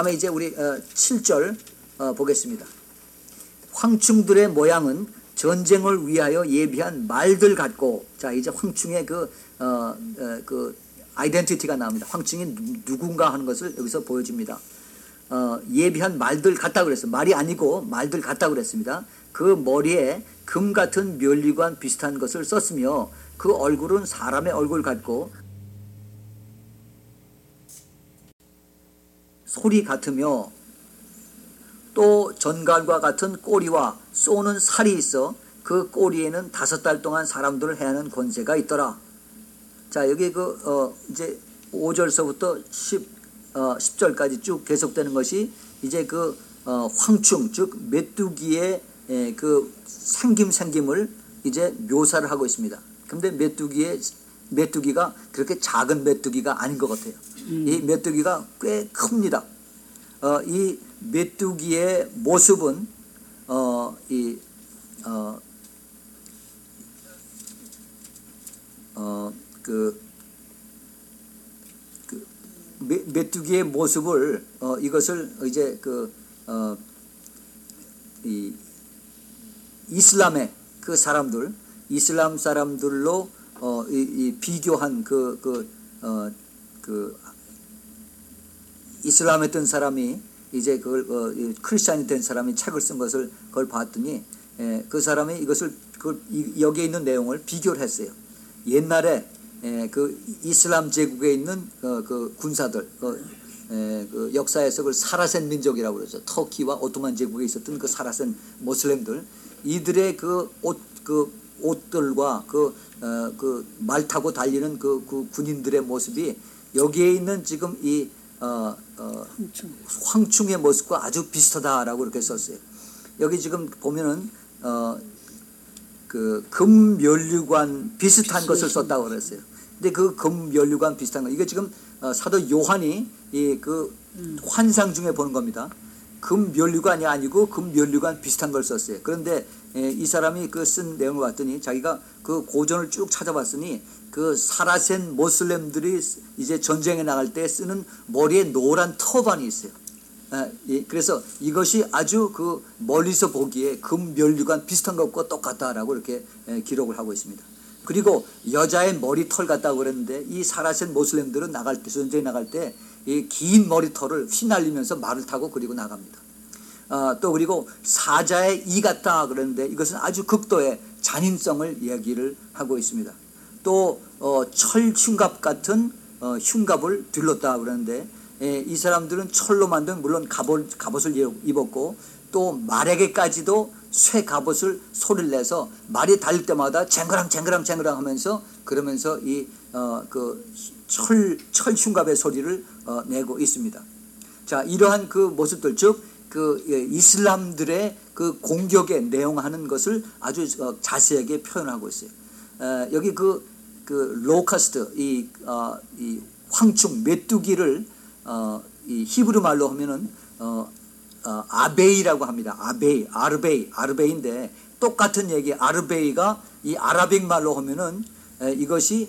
다음에 이제 우리 7절 보겠습니다. 황충들의 모양은 전쟁을 위하여 예비한 말들 같고, 자 이제 황충의 그 아이덴티티가 나옵니다. 황충이 누군가 하는 것을 여기서 보여줍니다. 예비한 말들 같다 그랬어요. 말이 아니고 말들 같다 그랬습니다. 그 머리에 금 같은 면류관 비슷한 것을 썼으며 그 얼굴은 사람의 얼굴 같고 소리 같으며 또 전갈과 같은 꼬리와 쏘는 살이 있어 그 꼬리에는 5달 동안 사람들을 해하는 권세가 있더라. 자 여기 이제 5절서부터 10절까지 쭉 계속되는 것이 이제 황충 즉 메뚜기의 그 생김을 이제 묘사를 하고 있습니다. 그런데 메뚜기가 그렇게 작은 메뚜기가 아닌 것 같아요. 이 메뚜기가 꽤 큽니다. 이 메뚜기의 모습은 메뚜기의 모습을 이것을 이제 이 이슬람의 그 사람들, 이슬람 사람들로 비교한 이슬람에 든 사람이 이제 크리스찬이 된 사람이 책을 쓴 것을 그걸 봤더니 그 사람이 이것을 여기에 있는 내용을 비교를 했어요. 옛날에 그 이슬람 제국에 있는 그 군사들 그 역사에서 그걸 사라센 민족이라고 그러죠. 터키와 오토만 제국에 있었던 그 사라센 모슬렘들, 이들의 그 옷들과 말 타고 달리는 그 군인들의 모습이 여기에 있는 지금 이 황충의 모습과 아주 비슷하다라고 이렇게 썼어요. 여기 지금 보면은 그 금면류관 비슷한 것을 썼다고 그랬어요. 근데 그 금면류관 비슷한 거, 이게 지금 사도 요한이 환상 중에 보는 겁니다. 금면류관이 아니고 금면류관 비슷한 걸 썼어요. 그런데 이 사람이 쓴 내용을 봤더니 자기가 그 고전을 쭉 찾아봤으니 그 사라센 모슬렘들이 이제 전쟁에 나갈 때 쓰는 머리에 노란 터반이 있어요. 그래서 이것이 아주 멀리서 보기에 금면류관 비슷한 것과 똑같다라고 이렇게 기록을 하고 있습니다. 그리고 여자의 머리털 같다고 그랬는데 이 사라센 모슬렘들은 전쟁에 나갈 때 이 긴 머리털을 휘날리면서 말을 타고 그리고 나갑니다. 또 그리고 사자의 이 같다 그랬는데 이것은 아주 극도의 잔인성을 이야기를 하고 있습니다. 또 철흉갑 같은 흉갑을 둘렀다 그러는데 이 사람들은 철로 만든 물론 갑옷을 입었고 또 말에게까지도 쇠 갑옷을 소리를 내서 말이 달릴 때마다 쟁그랑 하면서 그러면서 이 철 흉갑의 소리를 내고 있습니다. 자, 이러한 그 모습들, 즉 이슬람들의 그 공격에 내용하는 것을 아주 자세하게 표현하고 있어요. 여기 로카스트, 이 황충 메뚜기를 이 히브리 말로 하면은 아베이라고 합니다. 아르베이인데 똑같은 얘기. 아르베이가 이 아라빅 말로 하면은 이것이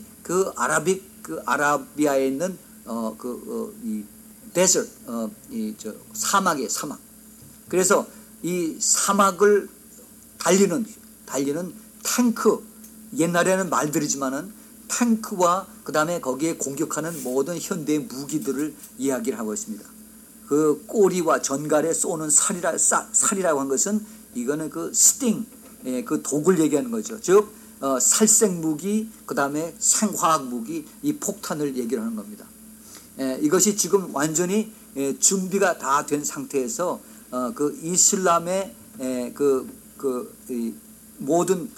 아라비아에 있는 이 데저트, 사막이에요, 사막. 그래서 이 사막을 달리는 탱크, 옛날에는 말들이지만은 탱크와 그 다음에 거기에 공격하는 모든 현대의 무기들을 이야기를 하고 있습니다. 그 꼬리와 전갈에 쏘는 살이라고 한 것은 이거는 스팅, 그 독을 얘기하는 거죠. 즉 살생 무기, 그 다음에 생화학 무기, 이 폭탄을 얘기를 하는 겁니다. 이것이 지금 완전히 준비가 다 된 상태에서 이슬람의 이 모든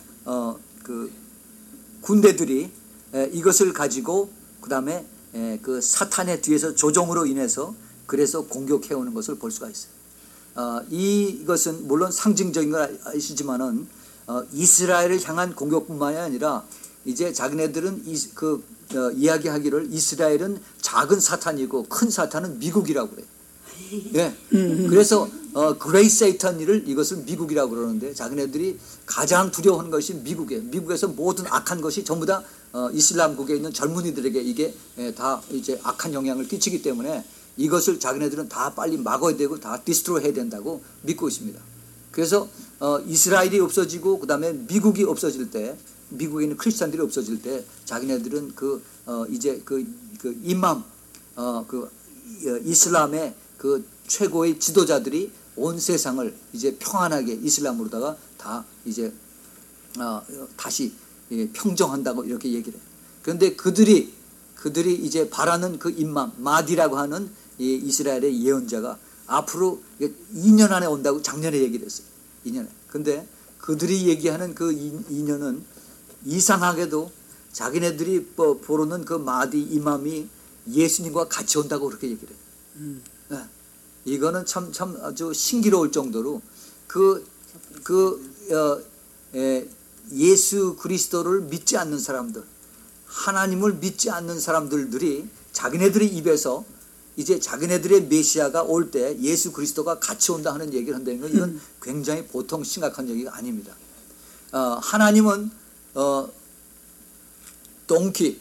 군대들이 이것을 가지고 그 다음에 사탄의 뒤에서 조종으로 인해서 그래서 공격해오는 것을 볼 수가 있어요. 이것은 물론 상징적인 걸 아시지만은 이스라엘을 향한 공격뿐만이 아니라 이제 자기네들은 이야기하기를 이스라엘은 작은 사탄이고 큰 사탄은 미국이라고 그래요. 예. 그래서 그레이 세이탄을 이것을 미국이라고 그러는데 자기네들이 가장 두려워하는 것이 미국이에요. 미국에서 모든 악한 것이 전부 다 이슬람국에 있는 젊은이들에게 이게 다 이제 악한 영향을 끼치기 때문에 이것을 자기네들은 다 빨리 막아야 되고 다 디스트로이 해야 된다고 믿고 있습니다. 그래서 이스라엘이 없어지고 그다음에 미국이 없어질 때, 미국에 있는 크리스찬들이 없어질 때 자기네들은 이제 이맘 이슬람의 그 최고의 지도자들이 온 세상을 이제 평안하게 이슬람으로다가 다 이제 다시 평정한다고 이렇게 얘기를 해요. 그런데 그들이 이제 바라는 그 임맘 마디라고 하는 이 이스라엘의 예언자가 앞으로 2년 안에 온다고 작년에 얘기를 했어요. 2년에. 근데 그들이 얘기하는 그 2년은 이상하게도 자기네들이 보르는 그 마디 이맘이 예수님과 같이 온다고 그렇게 얘기를 해요. 네. 이거는 참 아주 신기로울 정도로 예수 그리스도를 믿지 않는 사람들, 하나님을 믿지 않는 사람들이 자기네들의 입에서 이제 자기네들의 메시아가 올 때 예수 그리스도가 같이 온다 하는 얘기를 한다는 건 이건 굉장히 보통 심각한 얘기가 아닙니다. 하나님은 똥키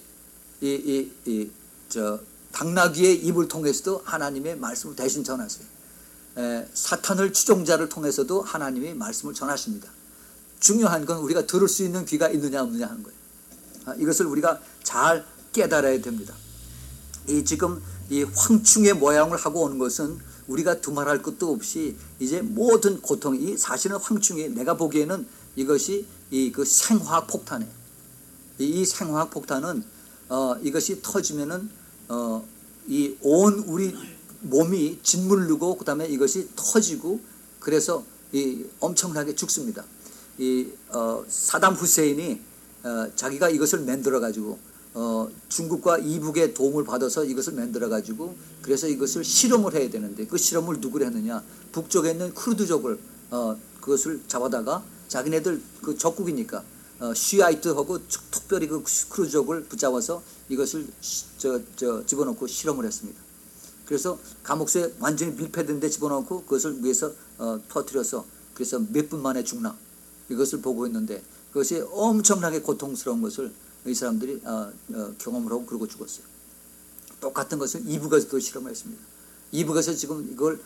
당나귀의 입을 통해서도 하나님의 말씀을 대신 전하세요. 사탄을 추종자를 통해서도 하나님의 말씀을 전하십니다. 중요한 건 우리가 들을 수 있는 귀가 있느냐 없느냐 하는 거예요. 이것을 우리가 잘 깨달아야 됩니다. 지금 이 황충의 모양을 하고 오는 것은 우리가 두말할 것도 없이 이제 모든 고통이 사실은 황충이 내가 보기에는 이것이 그 생화학 폭탄이에요. 이 생화학 폭탄은 이것이 터지면은 이 온 우리 몸이 짓물르고 그다음에 이것이 터지고 그래서 엄청나게 죽습니다. 사담 후세인이 자기가 이것을 만들어 가지고 중국과 이북의 도움을 받아서 이것을 만들어 가지고 그래서 이것을 실험을 해야 되는데 그 실험을 누구를 했느냐? 북쪽에 있는 쿠르드족을 그것을 잡아다가 자기네들 그 적국이니까 시아이트하고 특별히 그 쿠르드족을 붙잡아서 이것을 집어넣고 실험을 했습니다. 그래서 감옥소에 완전히 밀폐된 데 집어넣고 그것을 위에서 터뜨려서 그래서 몇 분 만에 죽나 이것을 보고 있는데 그것이 엄청나게 고통스러운 것을 이 사람들이 경험을 하고 그러고 죽었어요. 똑같은 것을 이북에서도 실험을 했습니다. 이북에서 지금 이걸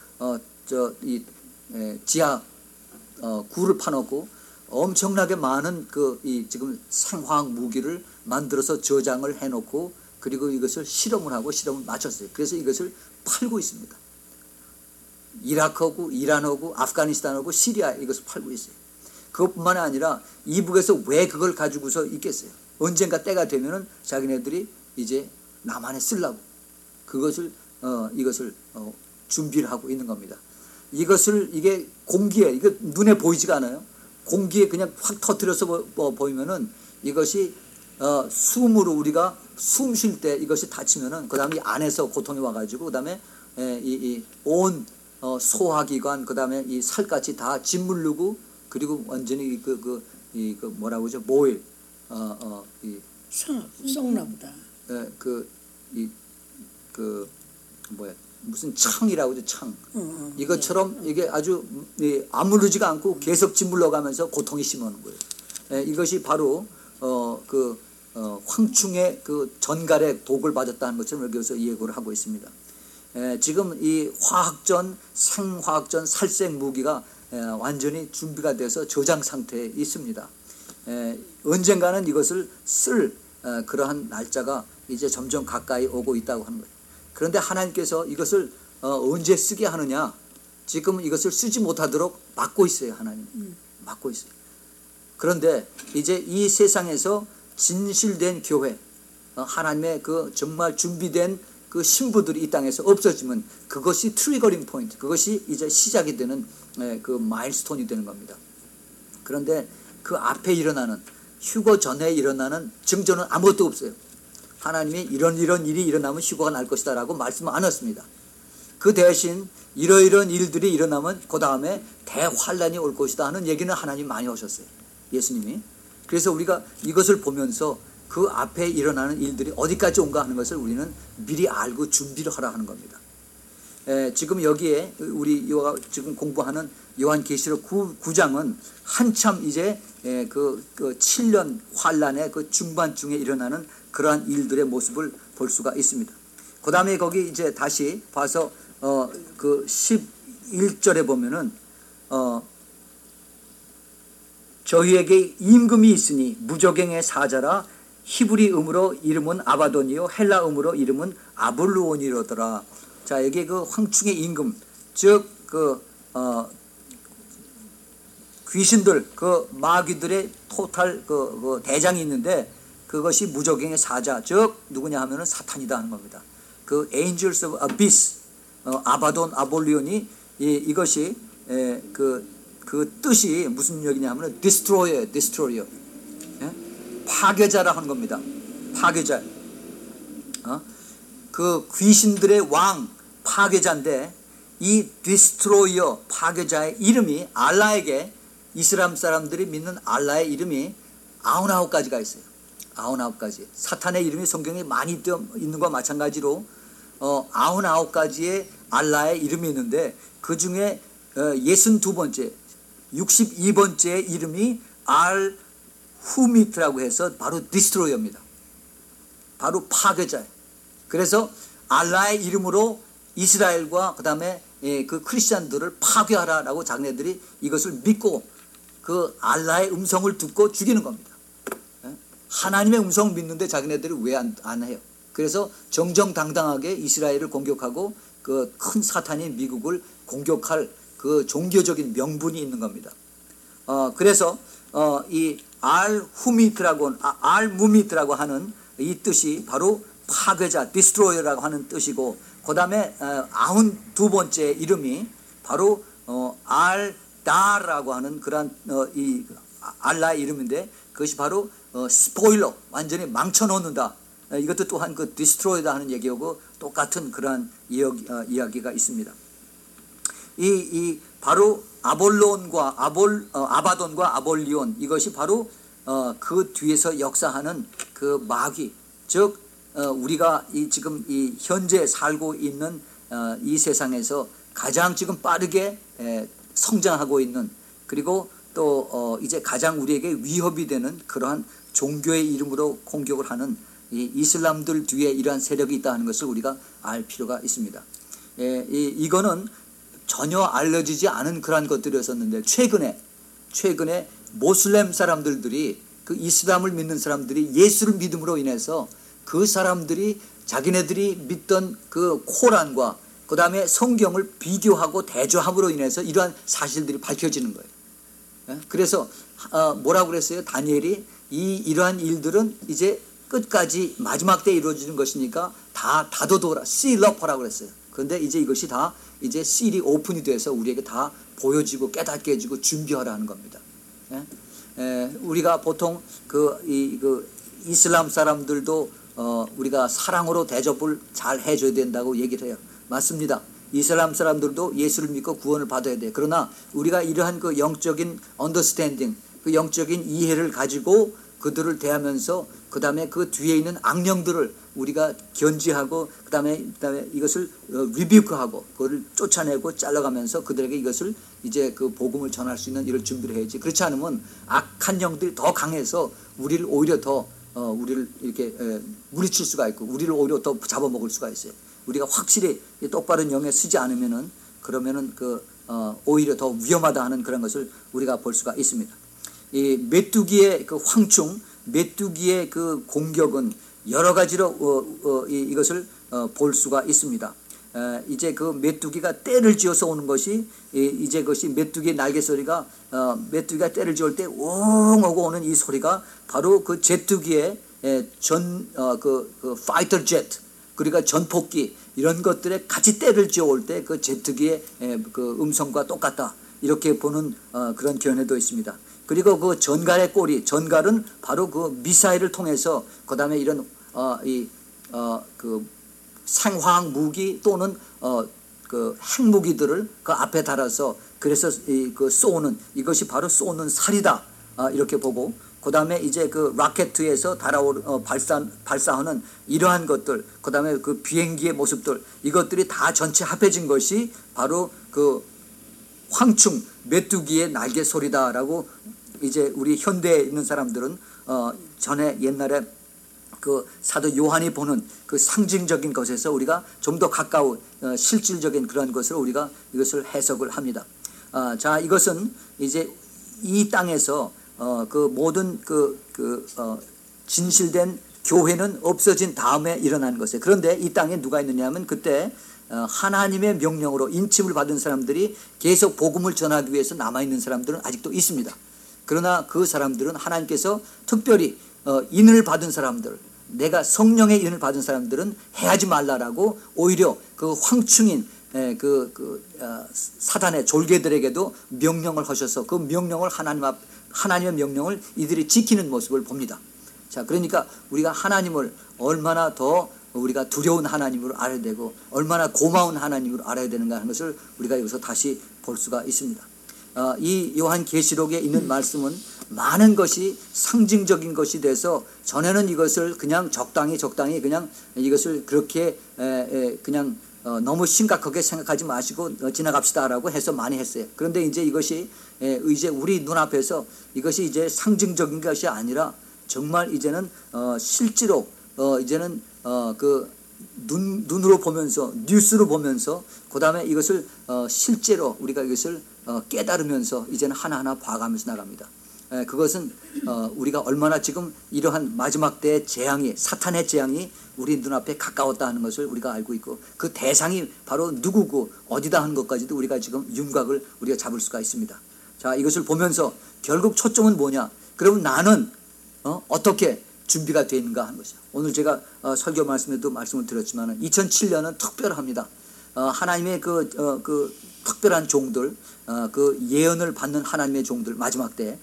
지하 굴을 파놓고 엄청나게 많은 지금 생화학 무기를 만들어서 저장을 해놓고 그리고 이것을 실험을 하고 실험을 마쳤어요. 그래서 이것을 팔고 있습니다. 이라크하고 이란하고 아프가니스탄하고 시리아 이것을 팔고 있어요. 그것뿐만 아니라 이북에서 왜 그걸 가지고서 있겠어요? 언젠가 때가 되면은 자기네들이 이제 남한에 쓰려고 그것을 이것을 준비를 하고 있는 겁니다. 이게 공기에 이거 눈에 보이지가 않아요. 공기에 그냥 확 터뜨려서 보이면은 이것이 숨으로 우리가 숨 쉴 때 이것이 닫히면은 그다음에 이 안에서 고통이 와가지고 그다음에 온 소화기관 그다음에 이 살갗이 다 짓물르고 그리고 완전히 뭐라고 하죠? 모일 썩나 보다. 무슨 창이라고 하죠? 창. 이것처럼 이게 아주 아무르지가 않고 계속 짓물러가면서 고통이 심하는 거예요. 이것이 바로 황충의 그 전갈에 독을 맞았다는 것처럼 여기서 예고를 하고 있습니다. 지금 이 화학전, 생화학전, 살생 무기가 완전히 준비가 돼서 저장 상태에 있습니다. 언젠가는 이것을 쓸 그러한 날짜가 이제 점점 가까이 오고 있다고 하는 거예요. 그런데 하나님께서 이것을 언제 쓰게 하느냐? 지금 이것을 쓰지 못하도록 막고 있어요. 하나님 막고 있어요. 그런데 이제 이 세상에서 진실된 교회, 하나님의 그 정말 준비된 그 신부들이 이 땅에서 없어지면 그것이 트리거링 포인트, 그것이 이제 시작이 되는 그 마일스톤이 되는 겁니다. 그런데 그 앞에 일어나는 휴거 전에 일어나는 증거는 아무것도 없어요. 하나님이 이런 일이 일어나면 휴거가 날 것이다 라고 말씀을 안 했습니다. 그 대신 이러이런 일들이 일어나면 그 다음에 대환란이 올 것이다 하는 얘기는 하나님 많이 하셨어요. 예수님이. 그래서 우리가 이것을 보면서 그 앞에 일어나는 일들이 어디까지 온가 하는 것을 우리는 미리 알고 준비를 하라 하는 겁니다. 지금 여기에 우리 지금 공부하는 요한계시록 9장은 한참 이제 그 7년 환란의 그 중반중에 일어나는 그러한 일들의 모습을 볼 수가 있습니다. 그 다음에 거기 이제 다시 봐서 그 11절에 보면은 저희에게 임금이 있으니 무저갱의 사자라. 히브리 음으로 이름은 아바돈이요 헬라 음으로 이름은 아볼루온이로더라. 자, 여기 그 황충의 임금, 즉 귀신들, 그 마귀들의 토탈 그 대장이 있는데 그것이 무저갱의 사자, 즉 누구냐 하면은 사탄이다 하는 겁니다. 그 Angels of Abyss, 아바돈, 아볼리온이 이것이 그 뜻이 무슨 얘기냐 하면은 destroyer. 파괴자라 하는 겁니다. 파괴자. 그 귀신들의 왕 파괴자인데 이 디스트로이어 파괴자의 이름이 알라에게 이슬람 사람들이 믿는 알라의 이름이 99가지가 있어요. 99가지. 사탄의 이름이 성경에 많이 있는 것과 마찬가지로 99가지의 알라의 이름이 있는데 그 중에 62번째 62번째 이름이 알 후미트라고 해서 바로 디스트로이어입니다. 바로 파괴자예요. 그래서 알라의 이름으로 이스라엘과 그 다음에 그 크리스찬들을 파괴하라라고 자기네들이 이것을 믿고 그 알라의 음성을 듣고 죽이는 겁니다. 하나님의 음성을 믿는데 자기네들이 왜 안 해요? 그래서 정정당당하게 이스라엘을 공격하고 그 큰 사탄인 미국을 공격할 그 종교적인 명분이 있는 겁니다. 그래서 이 알후미트라고 알무미트라고 하는 이 뜻이 바로 파괴자, 디스트로이어라고 하는 뜻이고, 그 다음에 92번째 이름이 바로 알다라고 하는 그런 이 알라의 이름인데 그것이 바로 스포일러, 완전히 망쳐놓는다. 이것도 또한 그 디스트로이다 하는 얘기하고 똑같은 그러한 이야기가 있습니다. 이 바로 아볼론과 아바돈과 아볼리온, 이것이 바로 그 뒤에서 역사하는 그 마귀, 즉 우리가 지금 이 현재 살고 있는 이 세상에서 가장 지금 빠르게 성장하고 있는, 그리고 또 이제 가장 우리에게 위협이 되는 그러한 종교의 이름으로 공격을 하는 이 이슬람들 뒤에 이러한 세력이 있다는 것을 우리가 알 필요가 있습니다. 이거는 전혀 알려지지 않은 그러한 것들이었었는데 최근에 모슬렘 사람들이 그 이슬람을 믿는 사람들이 예수를 믿음으로 인해서 그 사람들이 자기네들이 믿던 그 코란과 그 다음에 성경을 비교하고 대조함으로 인해서 이러한 사실들이 밝혀지는 거예요. 그래서 뭐라고 그랬어요? 다니엘이 이러한 일들은 이제 끝까지 마지막 때 이루어지는 것이니까 다 닫아둬라, 씨럽하라고 그랬어요. 그런데 이제 이것이 다 이제 실이 오픈이 돼서 우리에게 다 보여지고 깨닫게 해주고 준비하라는 겁니다. 우리가 보통 그 이슬람 사람들도 우리가 사랑으로 대접을 잘 해줘야 된다고 얘기를 해요. 맞습니다. 이슬람 사람들도 예수를 믿고 구원을 받아야 돼. 그러나 우리가 이러한 그 영적인 언더스탠딩, 그 영적인 이해를 가지고 그들을 대하면서 그 다음에 그 뒤에 있는 악령들을 우리가 견지하고 그 다음에 이것을 리뷰크하고 그걸 쫓아내고 잘라가면서 그들에게 이것을 이제 그 복음을 전할 수 있는 일을 준비를 해야지. 그렇지 않으면 악한 영들이 더 강해서 우리를 오히려 더 우리를 이렇게 물리칠 수가 있고 우리를 오히려 더 잡아먹을 수가 있어요. 우리가 확실히 똑바른 영에 쓰지 않으면은 그러면은 오히려 더 위험하다 하는 그런 것을 우리가 볼 수가 있습니다. 이 메뚜기의 그 황충, 메뚜기의 그 공격은 여러 가지로 이것을 볼 수가 있습니다. 이제 그 메뚜기가 떼를 지어서 오는 것이 이제 그것이 메뚜기의 날개 소리가 메뚜기가 떼를 지을 때 웅 하고 오는 이 소리가 바로 그 제트기의 그 파이터 제트, 그러니까 전폭기 이런 것들에 같이 떼를 지어 올 때 그 제트기의 그 음성과 똑같다, 이렇게 보는 그런 견해도 있습니다. 그리고 그 전갈의 꼬리, 전갈은 바로 그 미사일을 통해서 그 다음에 이런 그 생화학 무기 또는 그 핵무기들을 그 앞에 달아서 그래서 그 쏘는, 이것이 바로 쏘는 살이다, 이렇게 보고, 그 다음에 이제 그 라켓에서 발사하는 이러한 것들, 그 다음에 그 비행기의 모습들, 이것들이 다 전체 합해진 것이 바로 그 황충 메뚜기의 날개 소리다라고 이제 우리 현대에 있는 사람들은 전에 옛날에 그 사도 요한이 보는 그 상징적인 것에서 우리가 좀 더 가까운 실질적인 그런 것으로 우리가 이것을 해석을 합니다. 자, 이것은 이제 이 땅에서 그 모든 진실된 교회는 없어진 다음에 일어난 것이에요. 그런데 이 땅에 누가 있느냐 하면 그때 하나님의 명령으로 인침을 받은 사람들이 계속 복음을 전하기 위해서 남아있는 사람들은 아직도 있습니다. 그러나 그 사람들은 하나님께서 특별히 인을 받은 사람들, 내가 성령의 인을 받은 사람들은 해하지 말라라고 오히려 그 황충인 사단의 졸개들에게도 명령을 하셔서 그 명령을 하나님의 명령을 이들이 지키는 모습을 봅니다. 자, 그러니까 우리가 하나님을 얼마나 더 우리가 두려운 하나님으로 알아야 되고 얼마나 고마운 하나님으로 알아야 되는가 하는 것을 우리가 여기서 다시 볼 수가 있습니다. 이 요한계시록에 있는 말씀은 많은 것이 상징적인 것이 돼서 전에는 이것을 그냥 적당히 그냥 이것을 그렇게 그냥 너무 심각하게 생각하지 마시고 지나갑시다라고 해서 많이 했어요. 그런데 이제 이것이 이제 우리 눈앞에서 이것이 이제 상징적인 것이 아니라 정말 이제는 실제로 이제는 눈으로 보면서 뉴스로 보면서 그 다음에 이것을 실제로 우리가 이것을 깨달으면서 이제는 하나하나 봐가면서 나갑니다. 그것은 우리가 얼마나 지금 이러한 마지막 때의 재앙이 사탄의 재앙이 우리 눈앞에 가까웠다 하는 것을 우리가 알고 있고 그 대상이 바로 누구고 어디다 하는 것까지도 우리가 지금 윤곽을 우리가 잡을 수가 있습니다. 자, 이것을 보면서 결국 초점은 뭐냐? 그러면 나는 어떻게 준비가 되어 있는가 하는 것이죠. 오늘 제가 설교 말씀에도 말씀을 드렸지만 2007년은 특별합니다. 하나님의 그 특별한 종들, 그 예언을 받는 하나님의 종들 마지막 때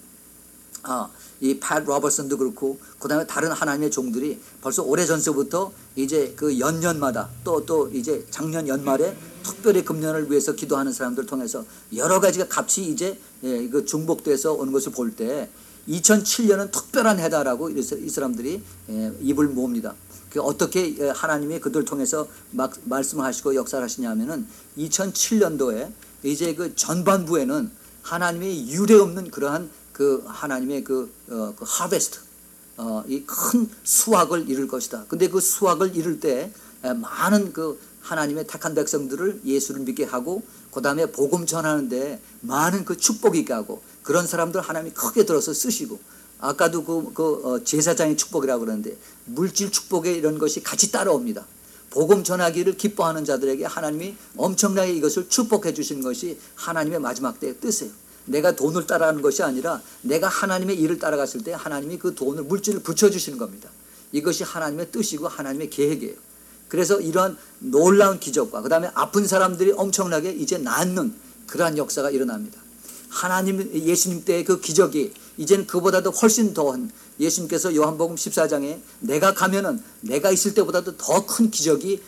이 팻 로버슨도 그렇고 그다음에 다른 하나님의 종들이 벌써 오래전서부터 이제 그 연년마다 또 이제 작년 연말에 특별히 금년을 위해서 기도하는 사람들을 통해서 여러 가지가 같이 이제 그 중복돼서 오는 것을 볼 때 2007년은 특별한 해다라고 이 사람들이 입을 모읍니다. 어떻게 하나님이 그들 통해서 막 말씀을 하시고 역사를 하시냐 하면은 2007년도에 이제 그 전반부에는 하나님의 유례없는 그러한 그 하나님의 그 하베스트, 이 큰 수확을 이룰 것이다. 근데 그 수확을 이룰 때 많은 그 하나님의 택한 백성들을 예수를 믿게 하고 그 다음에 복음 전하는데 많은 그 축복이 있게 하고 그런 사람들 하나님이 크게 들어서 쓰시고 아까도 제사장의 축복이라고 그러는데 물질 축복에 이런 것이 같이 따라옵니다. 복음 전하기를 기뻐하는 자들에게 하나님이 엄청나게 이것을 축복해 주시는 것이 하나님의 마지막 때의 뜻이에요. 내가 돈을 따라가는 것이 아니라 내가 하나님의 일을 따라갔을 때 하나님이 그 돈을 물질을 붙여주시는 겁니다. 이것이 하나님의 뜻이고 하나님의 계획이에요. 그래서 이러한 놀라운 기적과 그 다음에 아픈 사람들이 엄청나게 이제 낫는 그러한 역사가 일어납니다. 예수님 때의 그 기적이 이제는 그보다도 훨씬 더한 예수님께서 요한복음 14장에 내가 가면은 내가 있을 때보다도 더 큰 기적이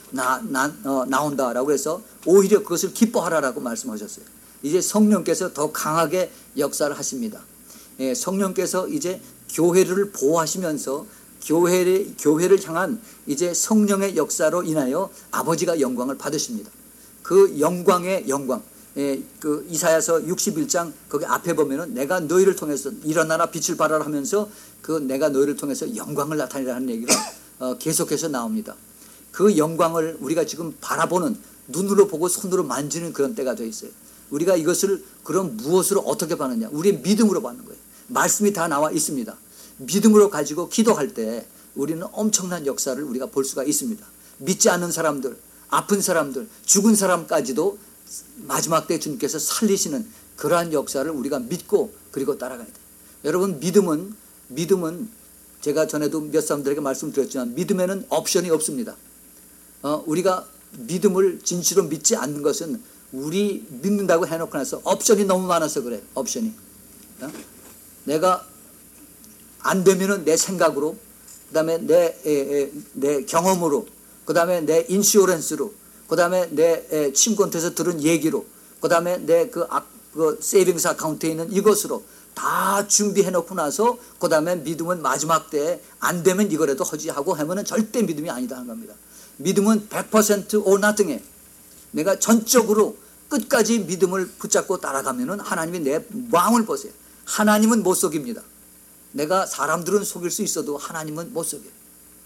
나온다라고 해서 오히려 그것을 기뻐하라라고 말씀하셨어요. 이제 성령께서 더 강하게 역사를 하십니다. 성령께서 이제 교회를 보호하시면서 교회를 향한 이제 성령의 역사로 인하여 아버지가 영광을 받으십니다. 그 영광의 영광. 그 이사야서 61장 거기 앞에 보면은 내가 너희를 통해서 일어나라 빛을 발하라 하면서 그 내가 너희를 통해서 영광을 나타내라 하는 얘기가 계속해서 나옵니다. 그 영광을 우리가 지금 바라보는 눈으로 보고 손으로 만지는 그런 때가 되어 있어요. 우리가 이것을 그럼 무엇으로 어떻게 받느냐? 우리의 믿음으로 받는 거예요. 말씀이 다 나와 있습니다. 믿음으로 가지고 기도할 때 우리는 엄청난 역사를 우리가 볼 수가 있습니다. 믿지 않는 사람들, 아픈 사람들, 죽은 사람까지도 마지막 때 주님께서 살리시는 그러한 역사를 우리가 믿고 그리고 따라가야 돼요. 여러분 믿음은 제가 전에도 몇 사람들에게 말씀드렸지만 믿음에는 옵션이 없습니다. 우리가 믿음을 진실로 믿지 않는 것은 우리 믿는다고 해놓고 나서 옵션이 너무 많아서 그래. 옵션이 내가 안 되면은 내 생각으로 그 다음에 내 경험으로 그 다음에 내 인슈어런스로 그 다음에 내 친구한테서 들은 얘기로 그 다음에 내 그 세이빙스 아카운트에 있는 이것으로 다 준비해놓고 나서 그 다음에 믿음은 마지막 때에 안 되면 이거라도 하지 하고 하면은 절대 믿음이 아니다 하는 겁니다. 믿음은 100% or nothing에 내가 전적으로 끝까지 믿음을 붙잡고 따라가면은 하나님이 내 마음을 보세요. 하나님은 못 속입니다. 내가 사람들은 속일 수 있어도 하나님은 못 속여요.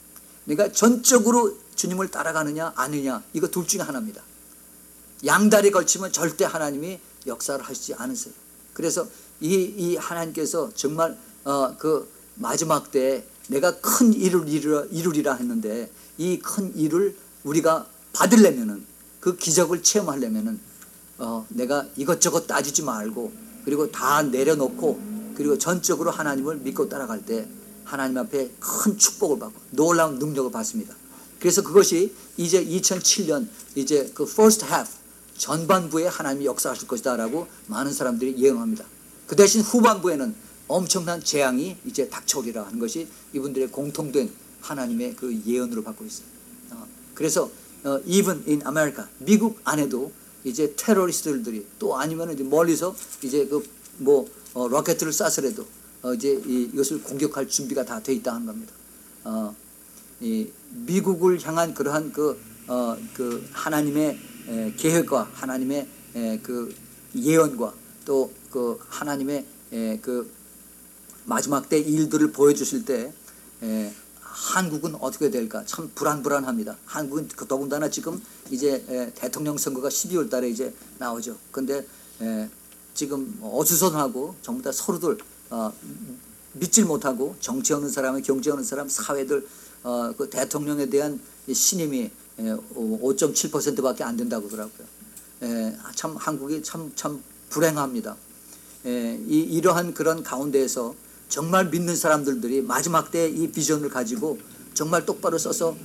그러니까 전적으로 주님을 따라가느냐 아니냐, 이거 둘 중에 하나입니다. 양다리 걸치면 절대 하나님이 역사를 하시지 않으세요. 그래서 이 하나님께서 정말 그 마지막 때에 내가 큰 일을 이루리라 했는데, 이 큰 일을 우리가 받으려면은, 그 기적을 체험하려면은 내가 이것저것 따지지 말고, 그리고 다 내려놓고, 그리고 전적으로 하나님을 믿고 따라갈 때 하나님 앞에 큰 축복을 받고 놀라운 능력을 받습니다. 그래서 그것이 이제 2007년 이제 그 first half 전반부에 하나님이 역사하실 것이다 라고 많은 사람들이 예언합니다. 그 대신 후반부에는 엄청난 재앙이 이제 닥쳐오리라 하는 것이 이분들의 공통된 하나님의 그 예언으로 받고 있어요. 그래서 even in America, 미국 안에도 이제 테러리스트들이, 또 아니면 이제 멀리서 이제 그 로켓을 쏴서라도 이제 이것을 공격할 준비가 다 돼 있다 하는 겁니다. 이 미국을 향한 그러한 그 하나님의 계획과 하나님의 그 예언과 또 그 하나님의 그 마지막 때 일들을 보여주실 때 한국은 어떻게 될까 참 불안합니다. 한국은 더군다나 지금 이제 대통령 선거가 12월 달에 이제 나오죠. 근데 지금 어수선하고 전부 다 서로들 믿질 못하고, 정치하는 사람, 경제하는 사람, 사회들 그 대통령에 대한 신임이 5.7%밖에 안 된다고 그러더라고요. 참 한국이 참 불행합니다. 이러한 그런 가운데에서 정말 믿는 사람들이 마지막 때 이 비전을 가지고 정말 똑바로 써서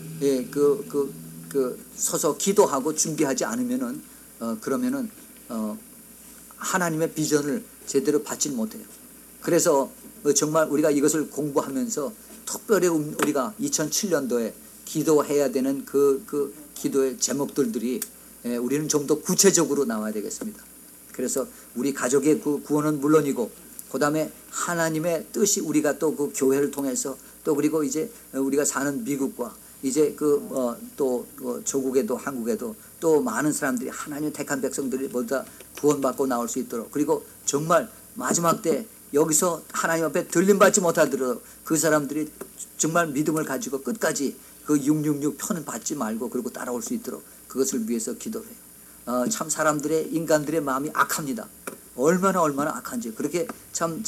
서서 기도하고 준비하지 않으면은 그러면은 하나님의 비전을 제대로 받지 못해요. 그래서 정말 우리가 이것을 공부하면서 특별히 우리가 2007년도에 기도해야 되는 그 기도의 제목들이 우리는 좀 더 구체적으로 나와야 되겠습니다. 그래서 우리 가족의 그 구원은 물론이고, 그 다음에 하나님의 뜻이 우리가 또 그 교회를 통해서, 또 그리고 이제 우리가 사는 미국과 이제 또 조국에도 한국에도 또 많은 사람들이, 하나님의 택한 백성들이 모두 다 구원받고 나올 수 있도록, 그리고 정말 마지막 때 여기서 하나님 앞에 들림받지 못하더라도 그 사람들이 정말 믿음을 가지고 끝까지 그 666 편은 받지 말고 그리고 따라올 수 있도록 그것을 위해서 기도를 해요. 참 사람들의, 인간들의 마음이 악합니다. 얼마나 악한지. 그렇게 참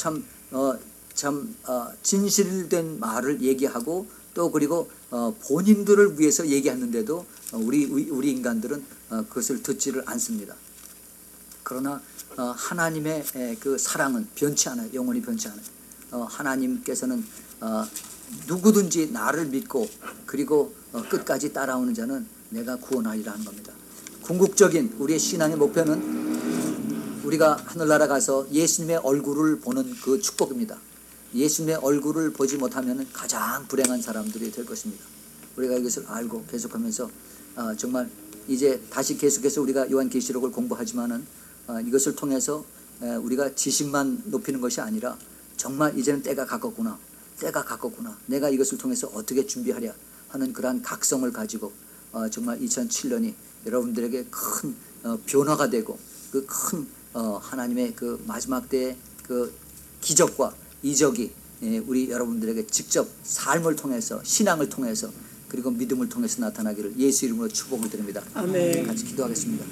진실된 말을 얘기하고, 또 그리고 본인들을 위해서 얘기하는데도 우리 인간들은 그것을 듣지를 않습니다. 그러나 하나님의 그 사랑은 변치 않아요. 영원히 변치 않아요. 하나님께서는 누구든지 나를 믿고 그리고 끝까지 따라오는 자는 내가 구원하리라 하는 겁니다. 궁극적인 우리의 신앙의 목표는 우리가 하늘나라 가서 예수님의 얼굴을 보는 그 축복입니다. 예수님의 얼굴을 보지 못하면 가장 불행한 사람들이 될 것입니다. 우리가 이것을 알고 계속하면서 정말 이제 다시 계속해서 우리가 요한계시록을 공부하지만은 이것을 통해서 우리가 지식만 높이는 것이 아니라 정말 이제는 때가 가깝구나. 내가 이것을 통해서 어떻게 준비하랴 하는 그러한 각성을 가지고 정말 2007년이 여러분들에게 큰 변화가 되고, 그 큰 하나님의 그 마지막 때의 그 기적과 이적이 우리 여러분들에게 직접 삶을 통해서, 신앙을 통해서, 그리고 믿음을 통해서 나타나기를 예수 이름으로 축복을 드립니다. 아멘. 같이 기도하겠습니다.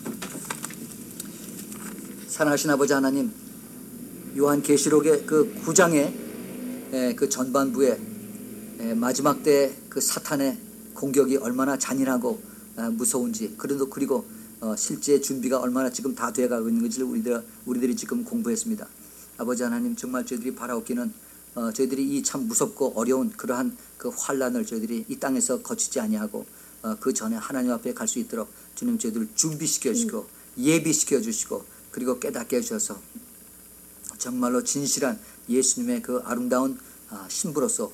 사랑하신 아버지 하나님, 요한계시록의 그 9장의 그 전반부에 마지막 때 그 사탄의 공격이 얼마나 잔인하고 무서운지, 그리고 실제 준비가 얼마나 지금 다 되어가고 있는 것을 우리들이 지금 공부했습니다. 아버지 하나님, 정말 저희들이 바라옵기는 저희들이 이 참 무섭고 어려운 그러한 그 환난을 저희들이 이 땅에서 거치지 아니하고 그 전에 하나님 앞에 갈 수 있도록 주님 저희들을 준비시켜 주시고 예비시켜 주시고, 그리고 깨닫게 해주셔서 정말로 진실한 예수님의 그 아름다운 신부로서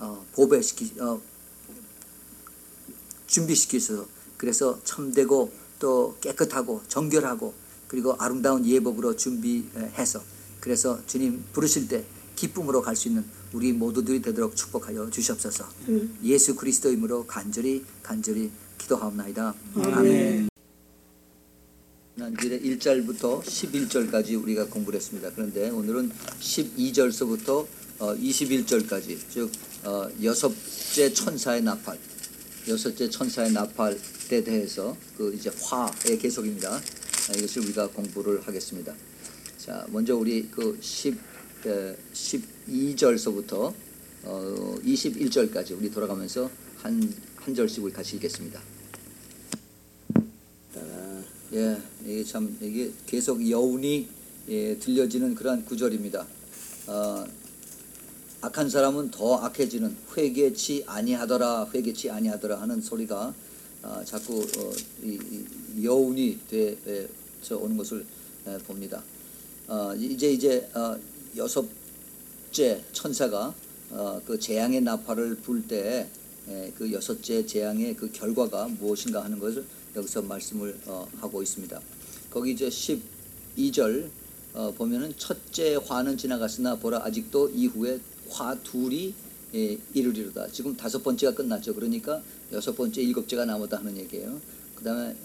준비시키셔서, 그래서 참되고 또 깨끗하고 정결하고 그리고 아름다운 예복으로 준비해서, 그래서 주님 부르실 때 기쁨으로 갈 수 있는 우리 모두들이 되도록 축복하여 주시옵소서. 예수 그리스도의 이름으로 간절히 기도하옵나이다. 아멘. 지난주에 1절부터 11절까지 우리가 공부를 했습니다. 그런데 오늘은 12절서부터 21절까지 즉 여섯째 천사의 나팔, 여섯째 천사의 나팔에 대해서 그 이제 화의 계속입니다. 이것을 우리가 공부를 하겠습니다. 자, 먼저 우리 그 12절서부터 21절까지 우리 돌아가면서 한 절씩 우리 같이 읽겠습니다. 예, 이게 참 이게 계속 여운이 들려지는 그러한 구절입니다. 악한 사람은 더 악해지는 회개치 아니하더라, 회개치 아니하더라 하는 소리가 자꾸 이 여운이 되어 오는 것을 봅니다. 이제 여섯째 천사가 그 재앙의 나팔을 불 때 그 여섯째 재앙의 그 결과가 무엇인가 하는 것을 여기서 말씀을 하고 있습니다. 거기 이제 12절 보면은 첫째 화는 지나갔으나 보라 아직도 이후에 화 둘이 이르리로다. 지금 다섯 번째가 끝났죠. 그러니까 여섯 번째, 일곱째가 남았다 하는 얘기예요. 그 다음에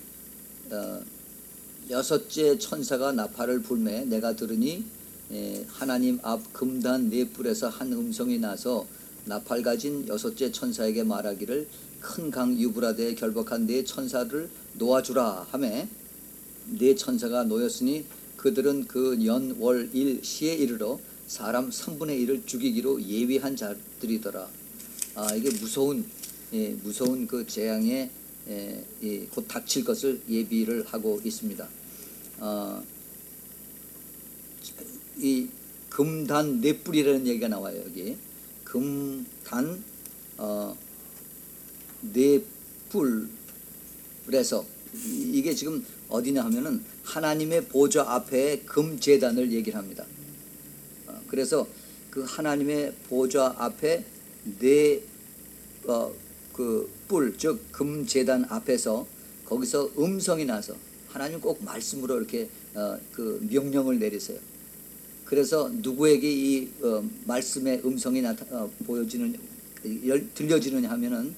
여섯째 천사가 나팔을 불매 내가 들으니 하나님 앞 금단 네 뿔에서 한 음성이 나서 나팔 가진 여섯째 천사에게 말하기를 큰 강 유브라데에 결박한 네 천사를 놓아주라 하매 네 천사가 놓였으니 그들은 그 연, 월, 일, 시에 이르러 사람 3분의 1을 죽이기로 예비한 자들이더라. 이게 무서운 그 재앙에 곧 닥칠 것을 예비를 하고 있습니다. 이 금단 네 뿔이라는 얘기가 나와요. 여기 금단 네 뿔에서 이게 지금 어디냐 하면은 하나님의 보좌 앞에 금제단을 얘기를 합니다. 그래서 그 하나님의 보좌 앞에 네 그 뿔, 즉 금제단 앞에서 거기서 음성이 나서 하나님 꼭 말씀으로 이렇게 그 명령을 내리세요. 그래서 누구에게 이 말씀의 음성이 들려지느냐 하면은